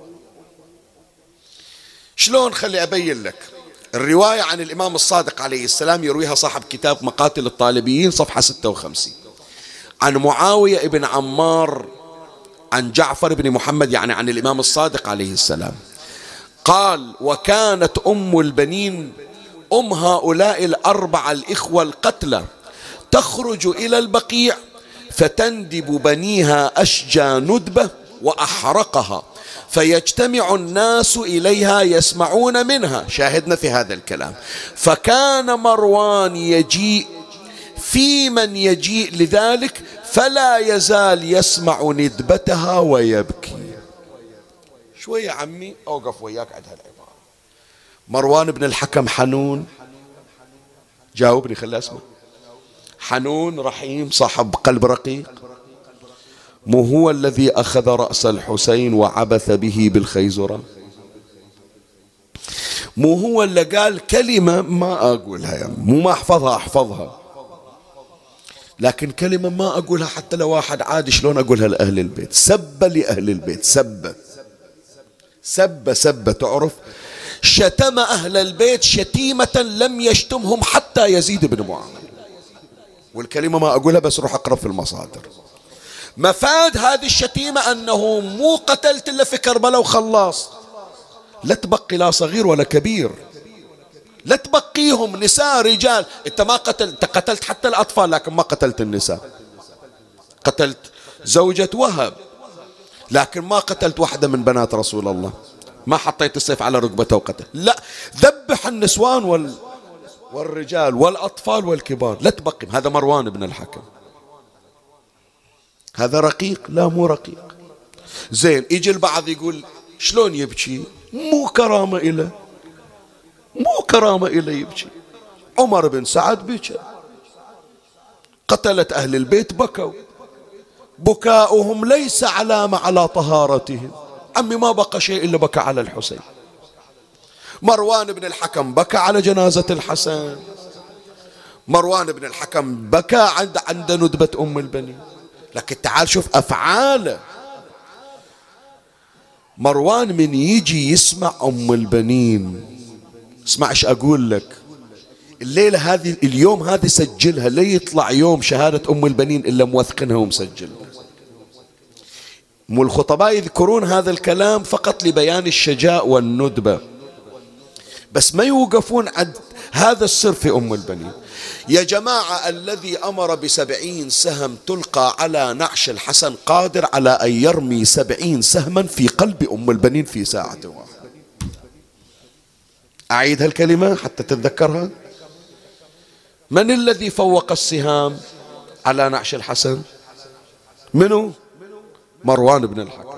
شلون؟ خلي أبين لك. الرواية عن الإمام الصادق عليه السلام يرويها صاحب كتاب مقاتل الطالبيين صفحة ستة وخمسين، عن معاوية بن عمار عن جعفر بن محمد، يعني عن الإمام الصادق عليه السلام، قال: وكانت أم البنين أم هؤلاء الأربعة الإخوة القتلى تخرج إلى البقيع فتندب بنيها أشجى ندبة وأحرقها، فيجتمع الناس إليها يسمعون منها. شاهدنا في هذا الكلام. فكان مروان يجيء في من يجيء لذلك فلا يزال يسمع ندبتها ويبكي. شوية عمي أوقف وياك عند هالعبارة. مروان بن الحكم حنون، جاوبني خلي أسمع. حنون رحيم صاحب قلب رقيق، مو هو الذي أخذ رأس الحسين وعبث به بالخيزرة؟ مو هو اللي قال كلمة ما أقولها يعني، مو ما أحفظها أحفظها، لكن كلمة ما أقولها حتى لو واحد عادي شلون أقولها لأهل البيت؟ سب لأهل البيت، سب سب سب تعرف، شتم أهل البيت شتيمة لم يشتمهم حتى يزيد بن معاوية. والكلمة ما أقولها بس روح أقرأ في المصادر. مفاد هذه الشتيمة أنه مو قتلت إلا في كربلاء وخلاص، لا تبقي لا صغير ولا كبير، لا تبقيهم نساء رجال. أنت ما قتلت، قتلت حتى الأطفال لكن ما قتلت النساء. قتلت زوجة وهب لكن ما قتلت واحدة من بنات رسول الله، ما حطيت السيف على ركبته وقتل، لا، ذبح النسوان وال... والرجال والأطفال والكبار، لا تبقي. هذا مروان بن الحكم. هذا رقيق؟ لا مو رقيق. زين، يجي البعض يقول شلون يبكي؟ مو كرامة إله، مو كرامة إله يبكي. عمر بن سعد بكى، قتلت أهل البيت بكوا، بكاؤهم ليس علامة على طهارتهم. عمي ما بقى شيء إلا بكى على الحسين. مروان بن الحكم بكى على جنازة الحسن، مروان بن الحكم بكى عند عند ندبة أم البنين. لكن تعال شوف أفعاله. مروان من يجي يسمع أم البنين، اسمع ايش أقول لك، الليلة هذه اليوم هذه سجلها، لا يطلع يوم شهادة أم البنين إلا موثقنها ومسجلها. مو الخطباء يذكرون هذا الكلام فقط لبيان الشجاع والندبة، بس ما يوقفون عند هذا السر في أم البنين. يا جماعة، الذي أمر بسبعين سهم تلقى على نعش الحسن قادر على أن يرمي سبعين سهما في قلب أم البنين في ساعة واحدة. أعيد هالكلمة حتى تتذكرها. من الذي فوق السهام على نعش الحسن؟ منو؟ مروان بن الحكم.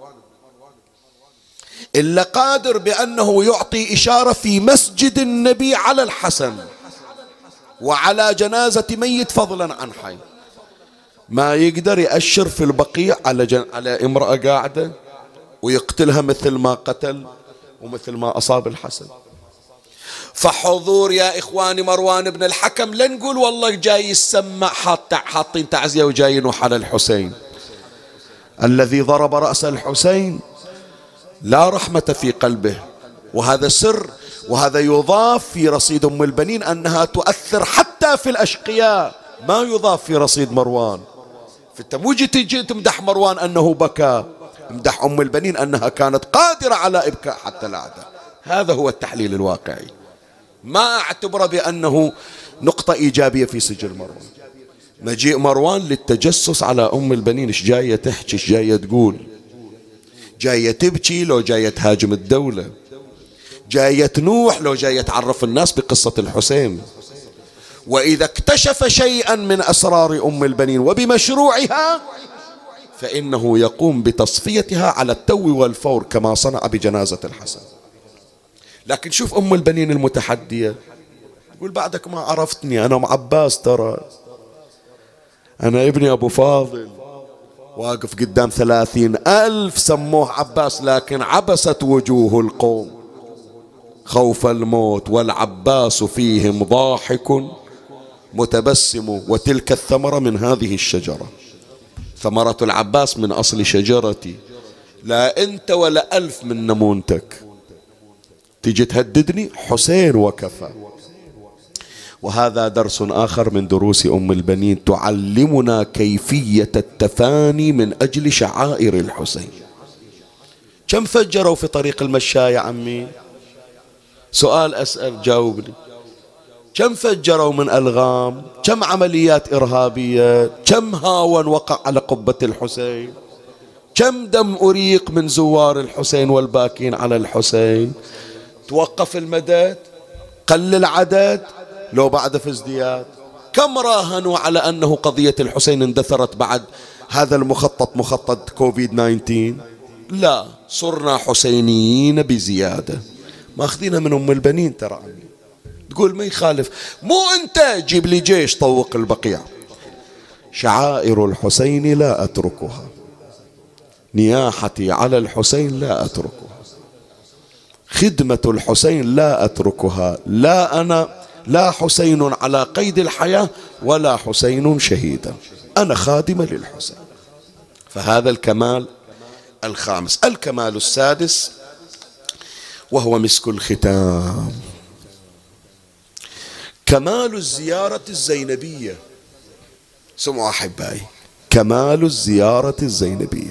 إلا قادر بأنه يعطي إشارة في مسجد النبي على الحسن وعلى جنازة ميت فضلا عن حي، ما يقدر يأشر في البقيع على جن... على امرأة قاعدة ويقتلها مثل ما قتل ومثل ما أصاب الحسن. فحضور يا إخواني مروان بن الحكم، لا نقول والله جاي يسمع حاط حاطين تعزية وجاي ينوح على الحسين. الذي ضرب رأس الحسين لا رحمة في قلبه، وهذا سر، وهذا يضاف في رصيد أم البنين أنها تؤثر حتى في الأشقياء، ما يضاف في رصيد مروان. فأنت مو جيت تمدح مروان أنه بكى، امدح أم البنين أنها كانت قادرة على إبكاء حتى الأعداء. هذا هو التحليل الواقعي، ما أعتبره بأنه نقطة إيجابية في سجل مروان. مجيء مروان للتجسس على أم البنين، إيش جاية تحكي، إيش جاية تقول، جاية تبكي لو جاية تهاجم الدولة، جاية تنوح لو جاية تعرف الناس بقصة الحسين. وإذا اكتشف شيئا من أسرار أم البنين وبمشروعها فإنه يقوم بتصفيتها على التو والفور كما صنع بجنازة الحسن. لكن شوف أم البنين المتحدية، يقول بعدك ما عرفتني، أنا أم عباس، ترى أنا ابني أبو فاضل واقف قدام ثلاثين ألف سموه عباس لكن عبست وجوه القوم. خوف الموت والعباس فيهم ضاحك متبسم، وتلك الثمرة من هذه الشجرة، ثمرة العباس من أصل شجرتي، لا أنت ولا ألف من نمونتك تيجي تهددني، حسين وكفى. وهذا درس آخر من دروس أم البنين، تعلمنا كيفية التفاني من أجل شعائر الحسين. كم فجروا في طريق المشاة يا عمي؟ سؤال أسأل جاوبني. كم فجروا من ألغام؟ كم عمليات إرهابية؟ كم هاون وقع على قبة الحسين؟ كم دم أريق من زوار الحسين والباكين على الحسين؟ توقف المدد؟ قل العدد؟ لو بعد في ازدياد؟ كم راهنوا على أنه قضية الحسين اندثرت بعد هذا المخطط، مخطط كوفيد تسعة عشر؟ لا، صرنا حسينيين بزيادة، ماخذينها من أم البنين. ترى تقول ما يخالف، مو أنت جيب لي جيش طوق البقيع. شعائر الحسين لا أتركها، نياحتي على الحسين لا أتركها، خدمة الحسين لا أتركها، لا أنا لا حسين على قيد الحياة ولا حسين شهيدا، أنا خادمة للحسين. فهذا الكمال الخامس. الكمال السادس وهو مسك الختام، كمال الزيارة الزينبية. سمعوا أحبائي، كمال الزيارة الزينبية.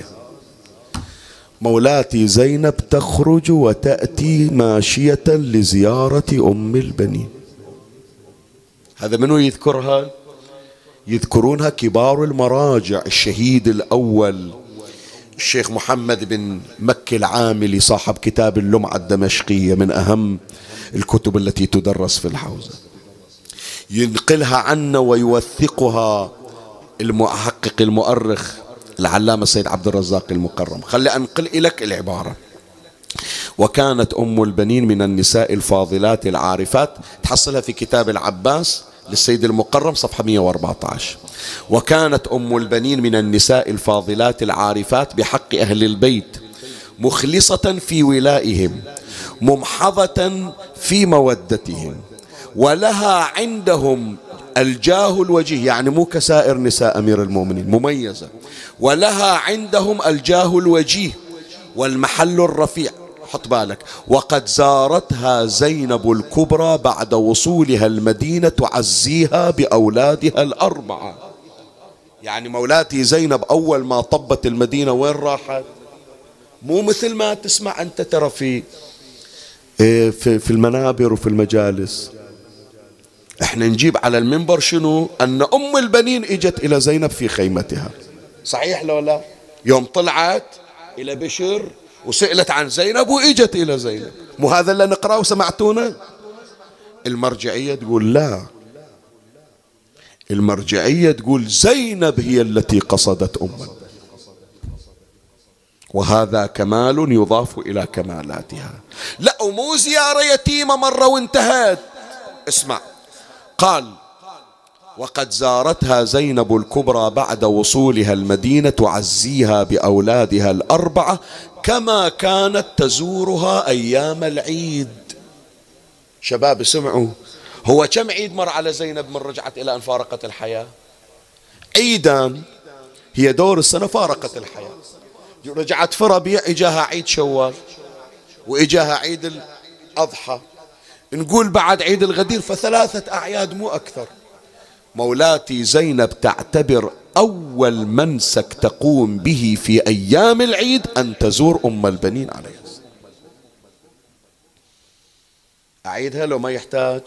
مولاتي زينب تخرج وتأتي ماشية لزيارة أم البنين. هذا منو يذكرها؟ يذكرونها كبار المراجع، الشهيد الأول الشيخ محمد بن مكي العاملي صاحب كتاب اللمعة الدمشقية، من أهم الكتب التي تدرس في الحوزة، ينقلها عنا ويوثقها المحقق المؤرخ العلامة السيد عبد الرزاق المكرم. خلي أنقل إليك العبارة. وكانت أم البنين من النساء الفاضلات العارفات، تحصلها في كتاب العباس للسيد المكرم صفحة مئة وأربعة عشر. وكانت أم البنين من النساء الفاضلات العارفات بحق أهل البيت، مخلصة في ولائهم، ممحضة في مودتهم، ولها عندهم الجاه الوجيه، يعني مو كسائر نساء أمير المؤمنين، مميزة، ولها عندهم الجاه الوجيه والمحل الرفيع. حط بالك، وقد زارتها زينب الكبرى بعد وصولها المدينة تعزيها بأولادها الأربعة. يعني مولاتي زينب أول ما طبت المدينة وين راحت؟ مو مثل ما تسمع أنت ترى في في المنابر وفي المجالس، احنا نجيب على المنبر شنو؟ أن أم البنين اجت إلى زينب في خيمتها. صحيح لو لا؟ يوم طلعت إلى بشر وسئلت عن زينب وإجت إلى زينب، مو هذا اللي نقرأه وسمعتونا؟ المرجعية تقول لا، المرجعية تقول زينب هي التي قصدت أمه، وهذا كمال يضاف إلى كمالاتها. لا، مو زيارة يتيمة مرة وانتهت. اسمع، قال وقد زارتها زينب الكبرى بعد وصولها المدينة تعزيها بأولادها الأربعة كما كانت تزورها أيام العيد. شباب سمعوا، هو كم عيد مر على زينب من رجعت إلى أن فارقت الحياة؟ عيدان، هي دور السنة فارقت الحياة. رجعت في ربيع، إجاها عيد شوال، وإجاها عيد الأضحى، نقول بعد عيد الغدير، فثلاثة أعياد مو أكثر. مولاتي زينب تعتبر أول منسك تقوم به في أيام العيد أن تزور أم البنين عليها السلام. أعيدها لو ما يحتاج.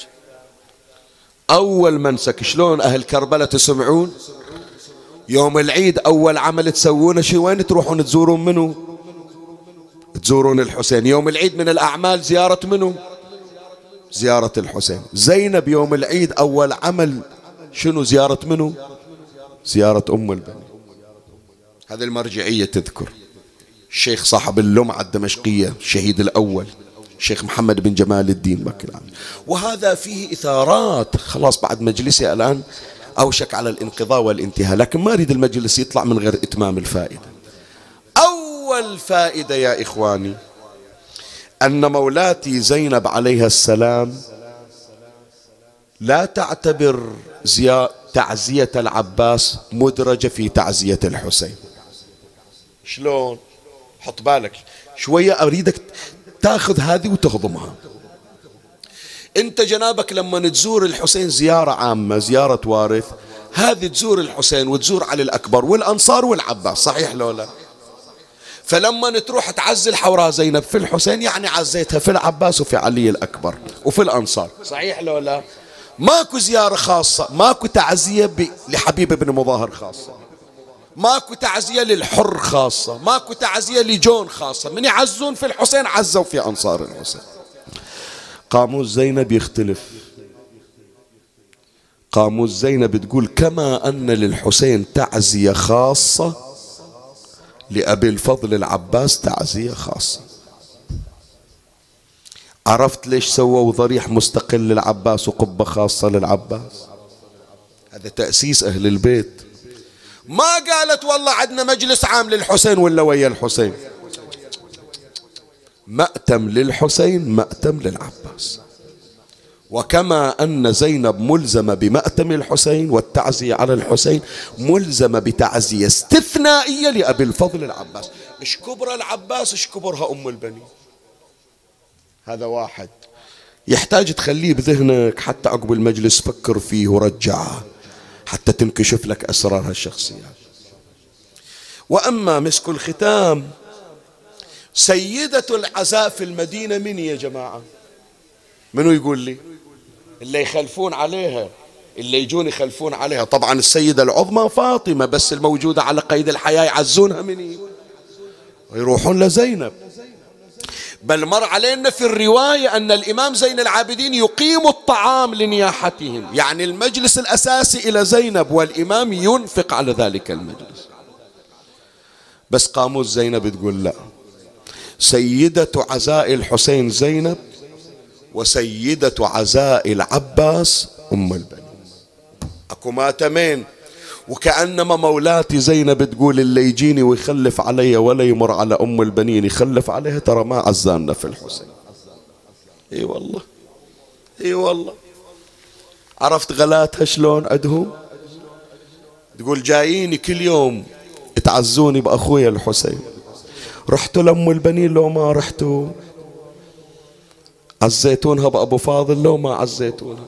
أول منسك، شلون أهل كربلاء تسمعون؟ يوم العيد أول عمل تسوونه شو؟ وين تروحون تزورون منو؟ تزورون الحسين. يوم العيد من الأعمال زيارة منو؟ زيارة الحسين. زينب يوم العيد أول عمل شنو؟ زيارة منو؟ زيارة أم البنين. هذه المرجعية تذكر. الشيخ صاحب اللمعة الدمشقية الشهيد الأول الشيخ محمد بن جمال الدين مكي العاملي. وهذا فيه إثارات. خلاص بعد مجلسي الآن أوشك على الانقضاء والانتهاء، لكن ما أريد المجلس يطلع من غير إتمام الفائدة. أول فائدة يا إخواني، أن مولاتي زينب عليها السلام لا تعتبر تعزية العباس مدرجة في تعزية الحسين. شلون؟ حط بالك شوية، أريدك تاخذ هذه وتهضمها. أنت جنابك لما تزور الحسين زيارة عامة، زيارة وارث، هذه تزور الحسين وتزور علي الأكبر والأنصار والعباس، صحيح لو لا؟ فلما تروح تعزي الحوراء زينب في الحسين يعني عزيتها في العباس وفي علي الأكبر وفي الأنصار، صحيح لو لا؟ ماكو زيارة خاصة، ماكو تعزية لحبيب بن مظاهر خاصة، ماكو تعزية للحر خاصة، ماكو تعزية لجون خاصة. من يعزون في الحسين عزوا في أنصار الحسين. قاموس زينب يختلف. قاموس زينب تقول كما أن للحسين تعزية خاصة لأبي الفضل العباس تعزية خاصة. عرفت ليش سووا ضريح مستقل للعباس وقبة خاصة للعباس؟ هذا تأسيس أهل البيت. ما قالت والله عندنا مجلس عام للحسين ولا ويا الحسين، مأتم للحسين مأتم للعباس. وكما أن زينب ملزمة بمأتم الحسين والتعزية على الحسين، ملزمة بتعزية استثنائية لأبي الفضل العباس. إيش كبر العباس إيش كبرها أم البنين. هذا واحد يحتاج تخليه بذهنك حتى عقب المجلس فكر فيه ورجعه حتى تنكشف لك أسرارها الشخصية. وأما مسك الختام، سيدة العزاء في المدينة من يا جماعة؟ منو يقول لي؟ اللي يخلفون عليها، اللي يجون يخلفون عليها. طبعا السيدة العظمى فاطمة، بس الموجودة على قيد الحياة يعزونها مني ويروحون لزينب. بل مر علينا في الرواية أن الإمام زين العابدين يقيم الطعام لنياحتهم، يعني المجلس الأساسي إلى زينب والإمام ينفق على ذلك المجلس. بس قاموس زينب تقول لا، سيدة عزاء الحسين زينب وسيدة عزاء العباس أم البنين. أكو ماتمين. وكأنما مولاتي زينب تقول اللي يجيني ويخلف علي ولا يمر على أم البنين يخلف عليها ترى ما عزانا في الحسين. اي والله اي والله. عرفت غلاتها شلون عندهم؟ تقول جاييني كل يوم تعزوني بأخويا الحسين، رحتوا لأم البنين لو ما رحتوا؟ عزيتونها بأبو فاضل لو ما عزيتونها؟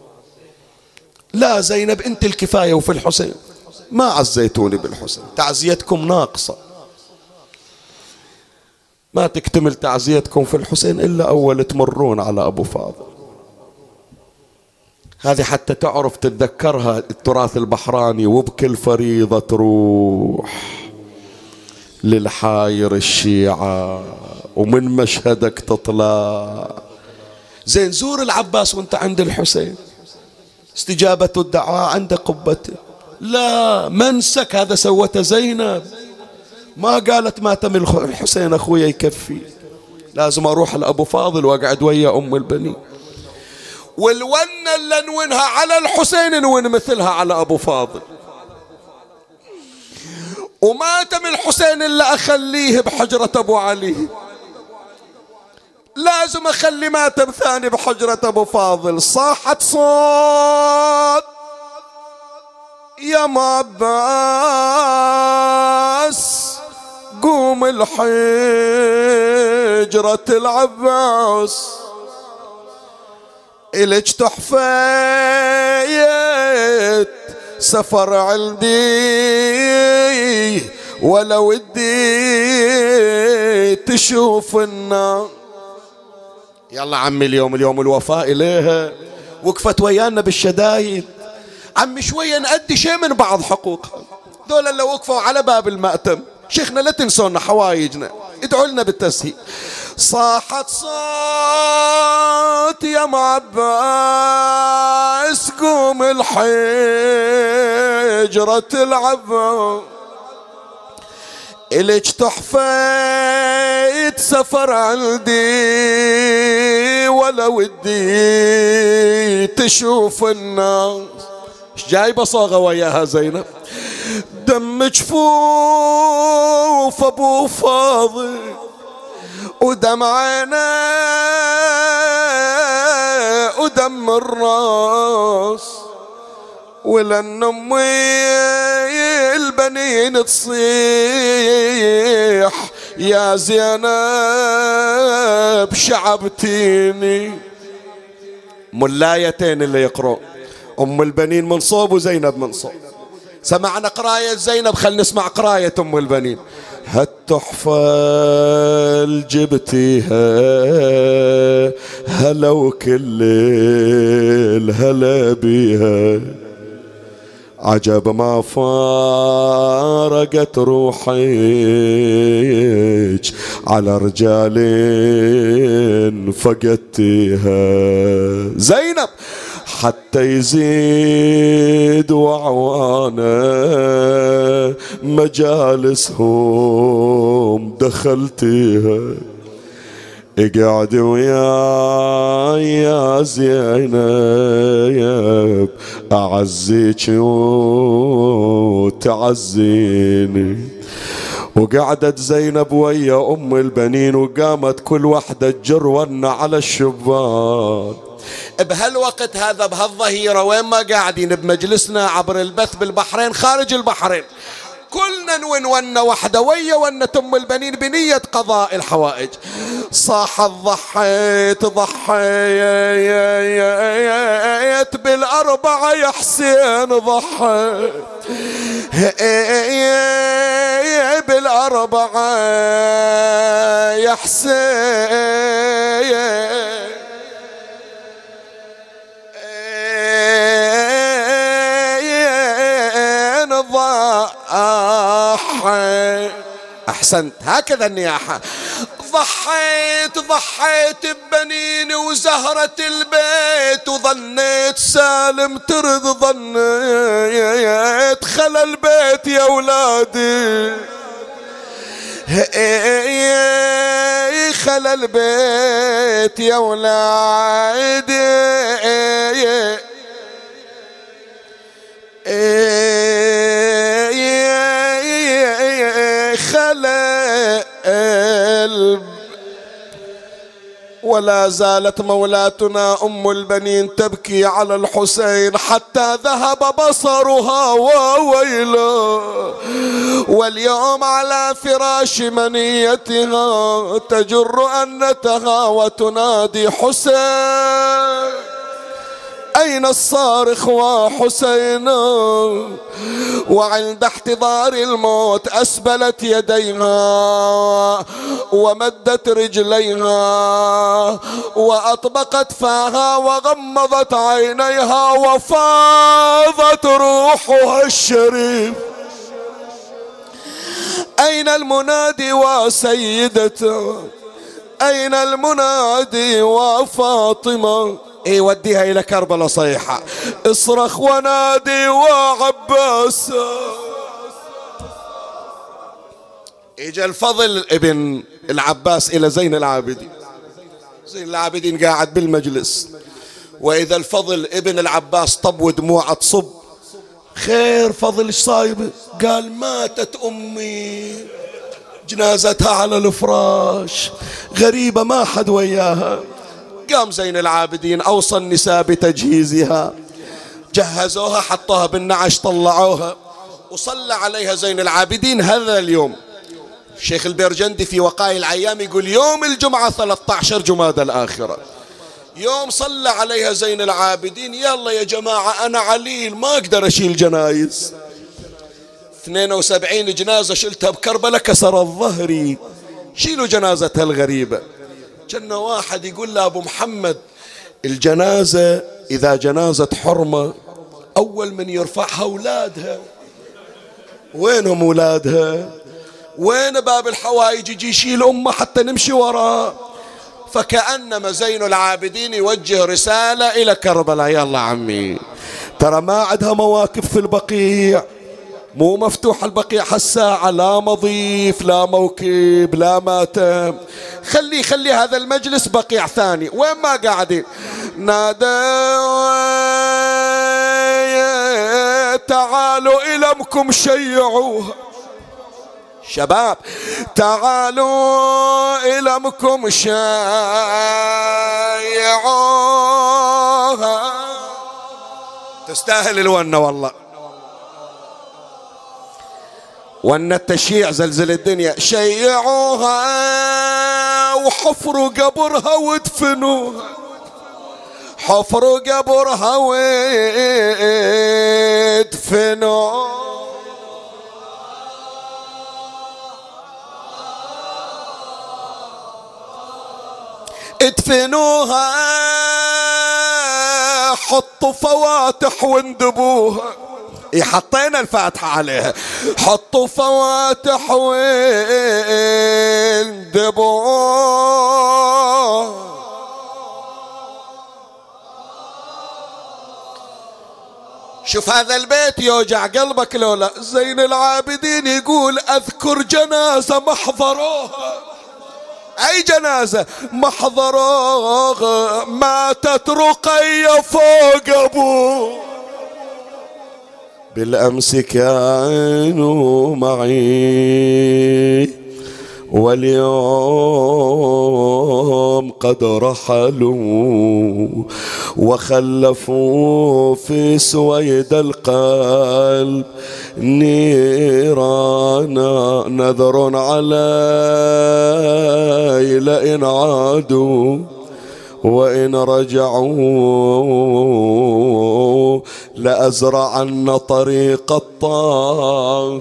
لا زينب انت الكفاية وفي الحسين ما عزيتوني بالحسين، تعزيتكم ناقصة، ما تكتمل تعزيتكم في الحسين إلا أول تمرون على أبو فاضل. هذه حتى تعرف تتذكرها التراث البحراني، وبكل فريضة تروح للحاير الشيعة ومن مشهدك تطلع. زين زور العباس وانت عند الحسين، استجابة الدعاء عند قبته. لا منسك هذا سوته زينب، ما قالت ماتم الحسين أخويا يكفي، لازم أروح لأبو فاضل وأقعد ويا أم البنين. والونة اللي نونها على الحسين نون مثلها على أبو فاضل. وماتم الحسين اللي أخليه بحجرة أبو علي، لازم أخلي ماتم ثاني بحجرة أبو فاضل. صاحت صوت يا معباس قوم الحجرة العباس، إلج تحفيت سفر عندي ولا ودي تشوف النار. يلا عمي اليوم اليوم الوفاء إليها، وقفت ويانا بالشدايد. عمي شوية نأدي شيء من بعض حقوقها. دول اللي وقفوا على باب المأتم، شيخنا لا تنسونا حوايجنا، ادعوا لنا بالتسهيل. صاحت صوت يا معباس قوم الحجرة العباس، إلج تحفيت سفر عندي ولا ودي تشوف الناس. ايش جايبه صاغه وياها زينب؟ دم جفوف ابو فاضل ودمعنا ودم الراس، ولن امي البنين تصيح يا زينب شعبتيني. ملايتين اللي يقرأ، ام البنين من صوب وزينب من صوب. سمعنا قراية زينب، خل نسمع قراية ام البنين. هالتحفة جبتيها هلا وكل الهلا بيها، عجب ما فارقت روحك على رجال فقدتيها. زينب حتى يزيد وعوانا مجالسهم دخلتيها، اقعد وياي يا زينب اعزيك وتعزيني. وقعدت زينب ويا ام البنين، وقامت كل وحده تجر ونه على الشبان. بهالوقت هذا بهالظهيرة وين ما قاعدين بمجلسنا عبر البث بالبحرين خارج البحرين، كلنا نون ونه وحده ويا ونه ام البنين بنية قضاء الحوائج. صاحت ضحيت ضحيت بالأربعة يا حسين، ضحيت بالأربعة يا حسين، ضحيت. أحسنت، هكذا النياحة. ضحيت ضحيت ببنيني وزهرة البيت، وظنيت سالم ترد، ظنيت خلى البيت يا ولادي، خلى البيت يا ولادي، ولا زالت مولاتنا أم البنين تبكي على الحسين حتى ذهب بصرها وويله، واليوم على فراش منيتها تجر أنتها وتنادي حسين أين الصارخ وحسينا. وعند احتضار الموت أسبلت يديها ومدت رجليها وأطبقت فاها وغمضت عينيها وفاضت روحها الشريف. أين المنادي وسيدته، أين المنادي وفاطمة. اي وديها الى كربلاء صيحة، اصرخ ونادي وعباس. اجا الفضل ابن العباس الى زين العابدين. زين العابدين قاعد بالمجلس، واذا الفضل ابن العباس طب ودموعه تصب. خير فضل ايش صايبه؟ قال ماتت امي، جنازتها على الفراش، غريبة ما حد وياها. قام زين العابدين أوصى النساء بتجهيزها، جهزوها حطوها بالنعش طلعوها، وصلى عليها زين العابدين. هذا اليوم الشيخ البرجندي في وقائع الأيام يقول يوم الجمعة ثلاثة عشر جمادى الآخرة، يوم صلى عليها زين العابدين. يلا يا جماعة أنا عليل ما أقدر أشيل جنايز، اثنين وسبعين جنازة شلتها بكربلاء كسرت ظهري، شيلوا جنازتها الغريبة. كان واحد يقول له أبو محمد الجنازة إذا جنازة حرمة أول من يرفعها أولادها، وينهم أولادها؟ وين باب الحوايج يجي يشيل أمه حتى نمشي وراه؟ فكأنما زين العابدين يوجه رسالة إلى كربلاء، يلا عمي ترى ما عندها مواقف في البقيع، مو مفتوح البقيع هالساعة، لا مضيف لا موكب لا ماتم، خلي خلي هذا المجلس بقيع ثاني. وين ما قاعدين نادى تعالوا إلى أمكم شيعوها، شباب تعالوا إلى أمكم شايعوها، تستاهل الونة والله. ون التشييع زلزل الدنيا. شيعوها وحفروا قبرها وادفنوها، حفروا قبرها وادفنوها، ادفنوها، حطوا فواتح واندبوها. حطينا الفاتحة عليها. حطوا فواتح واندبوها. شوف هذا البيت يوجع قلبك لولا. زين العابدين يقول أذكر جنازة ما حضروها. أي جنازة؟ ما حضروها. ماتت رقية فوق أبوه، بالأمس كانوا معي واليوم قد رحلوا وخلفوا في سويد القلب نيرانا. نذر علي لئن عادوا وإن رجعوا لأزرعن طريق الطاف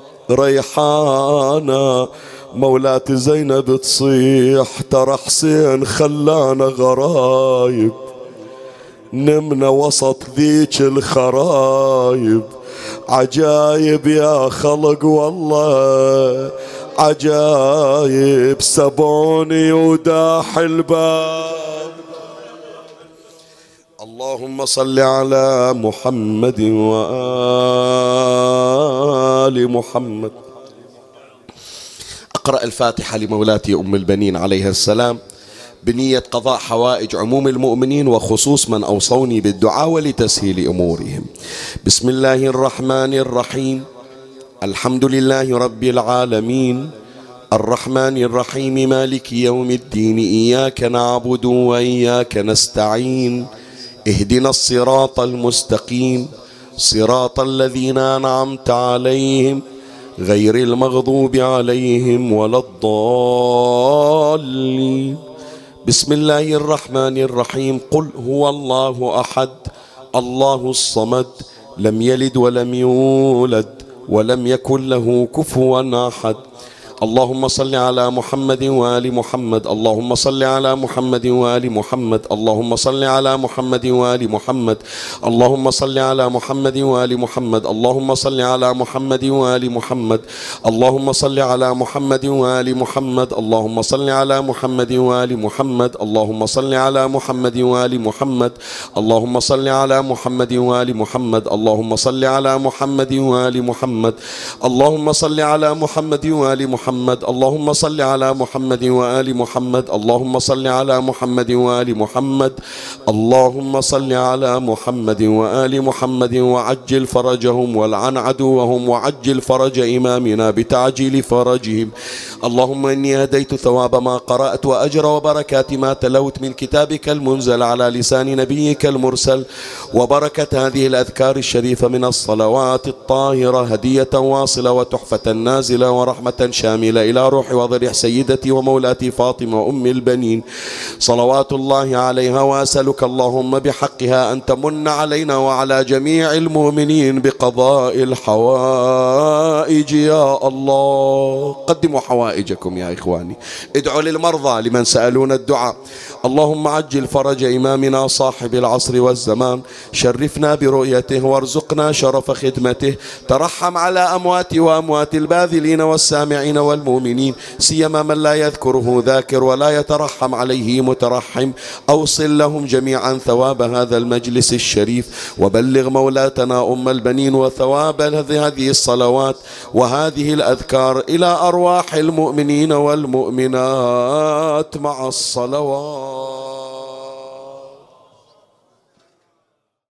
ريحانا. مولاتي زينب تصيح ترى حسين خلانا غرايب، نمنا وسط ذيك الخرايب. عجايب يا خلق والله عجايب، سبوني وداح الباب. اللهم صل على محمد وآل محمد. أقرأ الفاتحة لمولاتي أم البنين عليها السلام بنية قضاء حوائج عموم المؤمنين وخصوص من أوصوني بالدعاء ولتسهيل أمورهم. بسم الله الرحمن الرحيم. الحمد لله رب العالمين الرحمن الرحيم مالك يوم الدين. إياك نعبد وإياك نستعين. اهدنا الصراط المستقيم صراط الذين أنعمت عليهم غير المغضوب عليهم ولا الضالين. بسم الله الرحمن الرحيم. قل هو الله أحد الله الصمد لم يلد ولم يولد ولم يكن له كفوا أحد. اللهم صل على محمد وآل محمد. اللهم صل على محمد وآل محمد. اللهم صل على محمد وآل محمد. اللهم صل على محمد وآل محمد. اللهم صل على محمد وآل محمد. اللهم صل على محمد وآل محمد. اللهم صل على محمد وآل محمد. اللهم صل على محمد وآل محمد. اللهم صل على محمد وآل محمد. اللهم صل على محمد وآل محمد. اللهم صل على محمد وآل محمد. اللهم صل على محمد وآل محمد. اللهم صل على محمد وآل محمد. اللهم صل على محمد وآل محمد وعجل فرجهم والعن عدوهم وعجل فرج إمامنا بتعجيل فرجهم. اللهم إني هديت ثواب ما قرأت وأجر وبركات ما تلوت من كتابك المنزل على لسان نبيك المرسل وبركة هذه الأذكار الشريفة من الصلوات الطاهرة هدية واصلة وتحفة نازلة ورحمة شاملة إلى روح وضريح سيدتي ومولاتي فاطمة وأم البنين صلوات الله عليها. وأسألك اللهم بحقها أن تمن علينا وعلى جميع المؤمنين بقضاء الحوائج يا الله. قدموا حوائجكم يا إخواني. ادعوا للمرضى لمن سألون الدعاء. اللهم عجل فرج إمامنا صاحب العصر والزمان. شرفنا برؤيته وارزقنا شرف خدمته. ترحم على أموات وأموات الباذلين والسامعين والمؤمنين سيما من لا يذكره ذاكر ولا يترحم عليه مترحم. أوصل لهم جميعا ثواب هذا المجلس الشريف وبلغ مولاتنا أم البنين وثواب هذه الصلوات وهذه الأذكار إلى أرواح المؤمنين والمؤمنات مع الصلوات.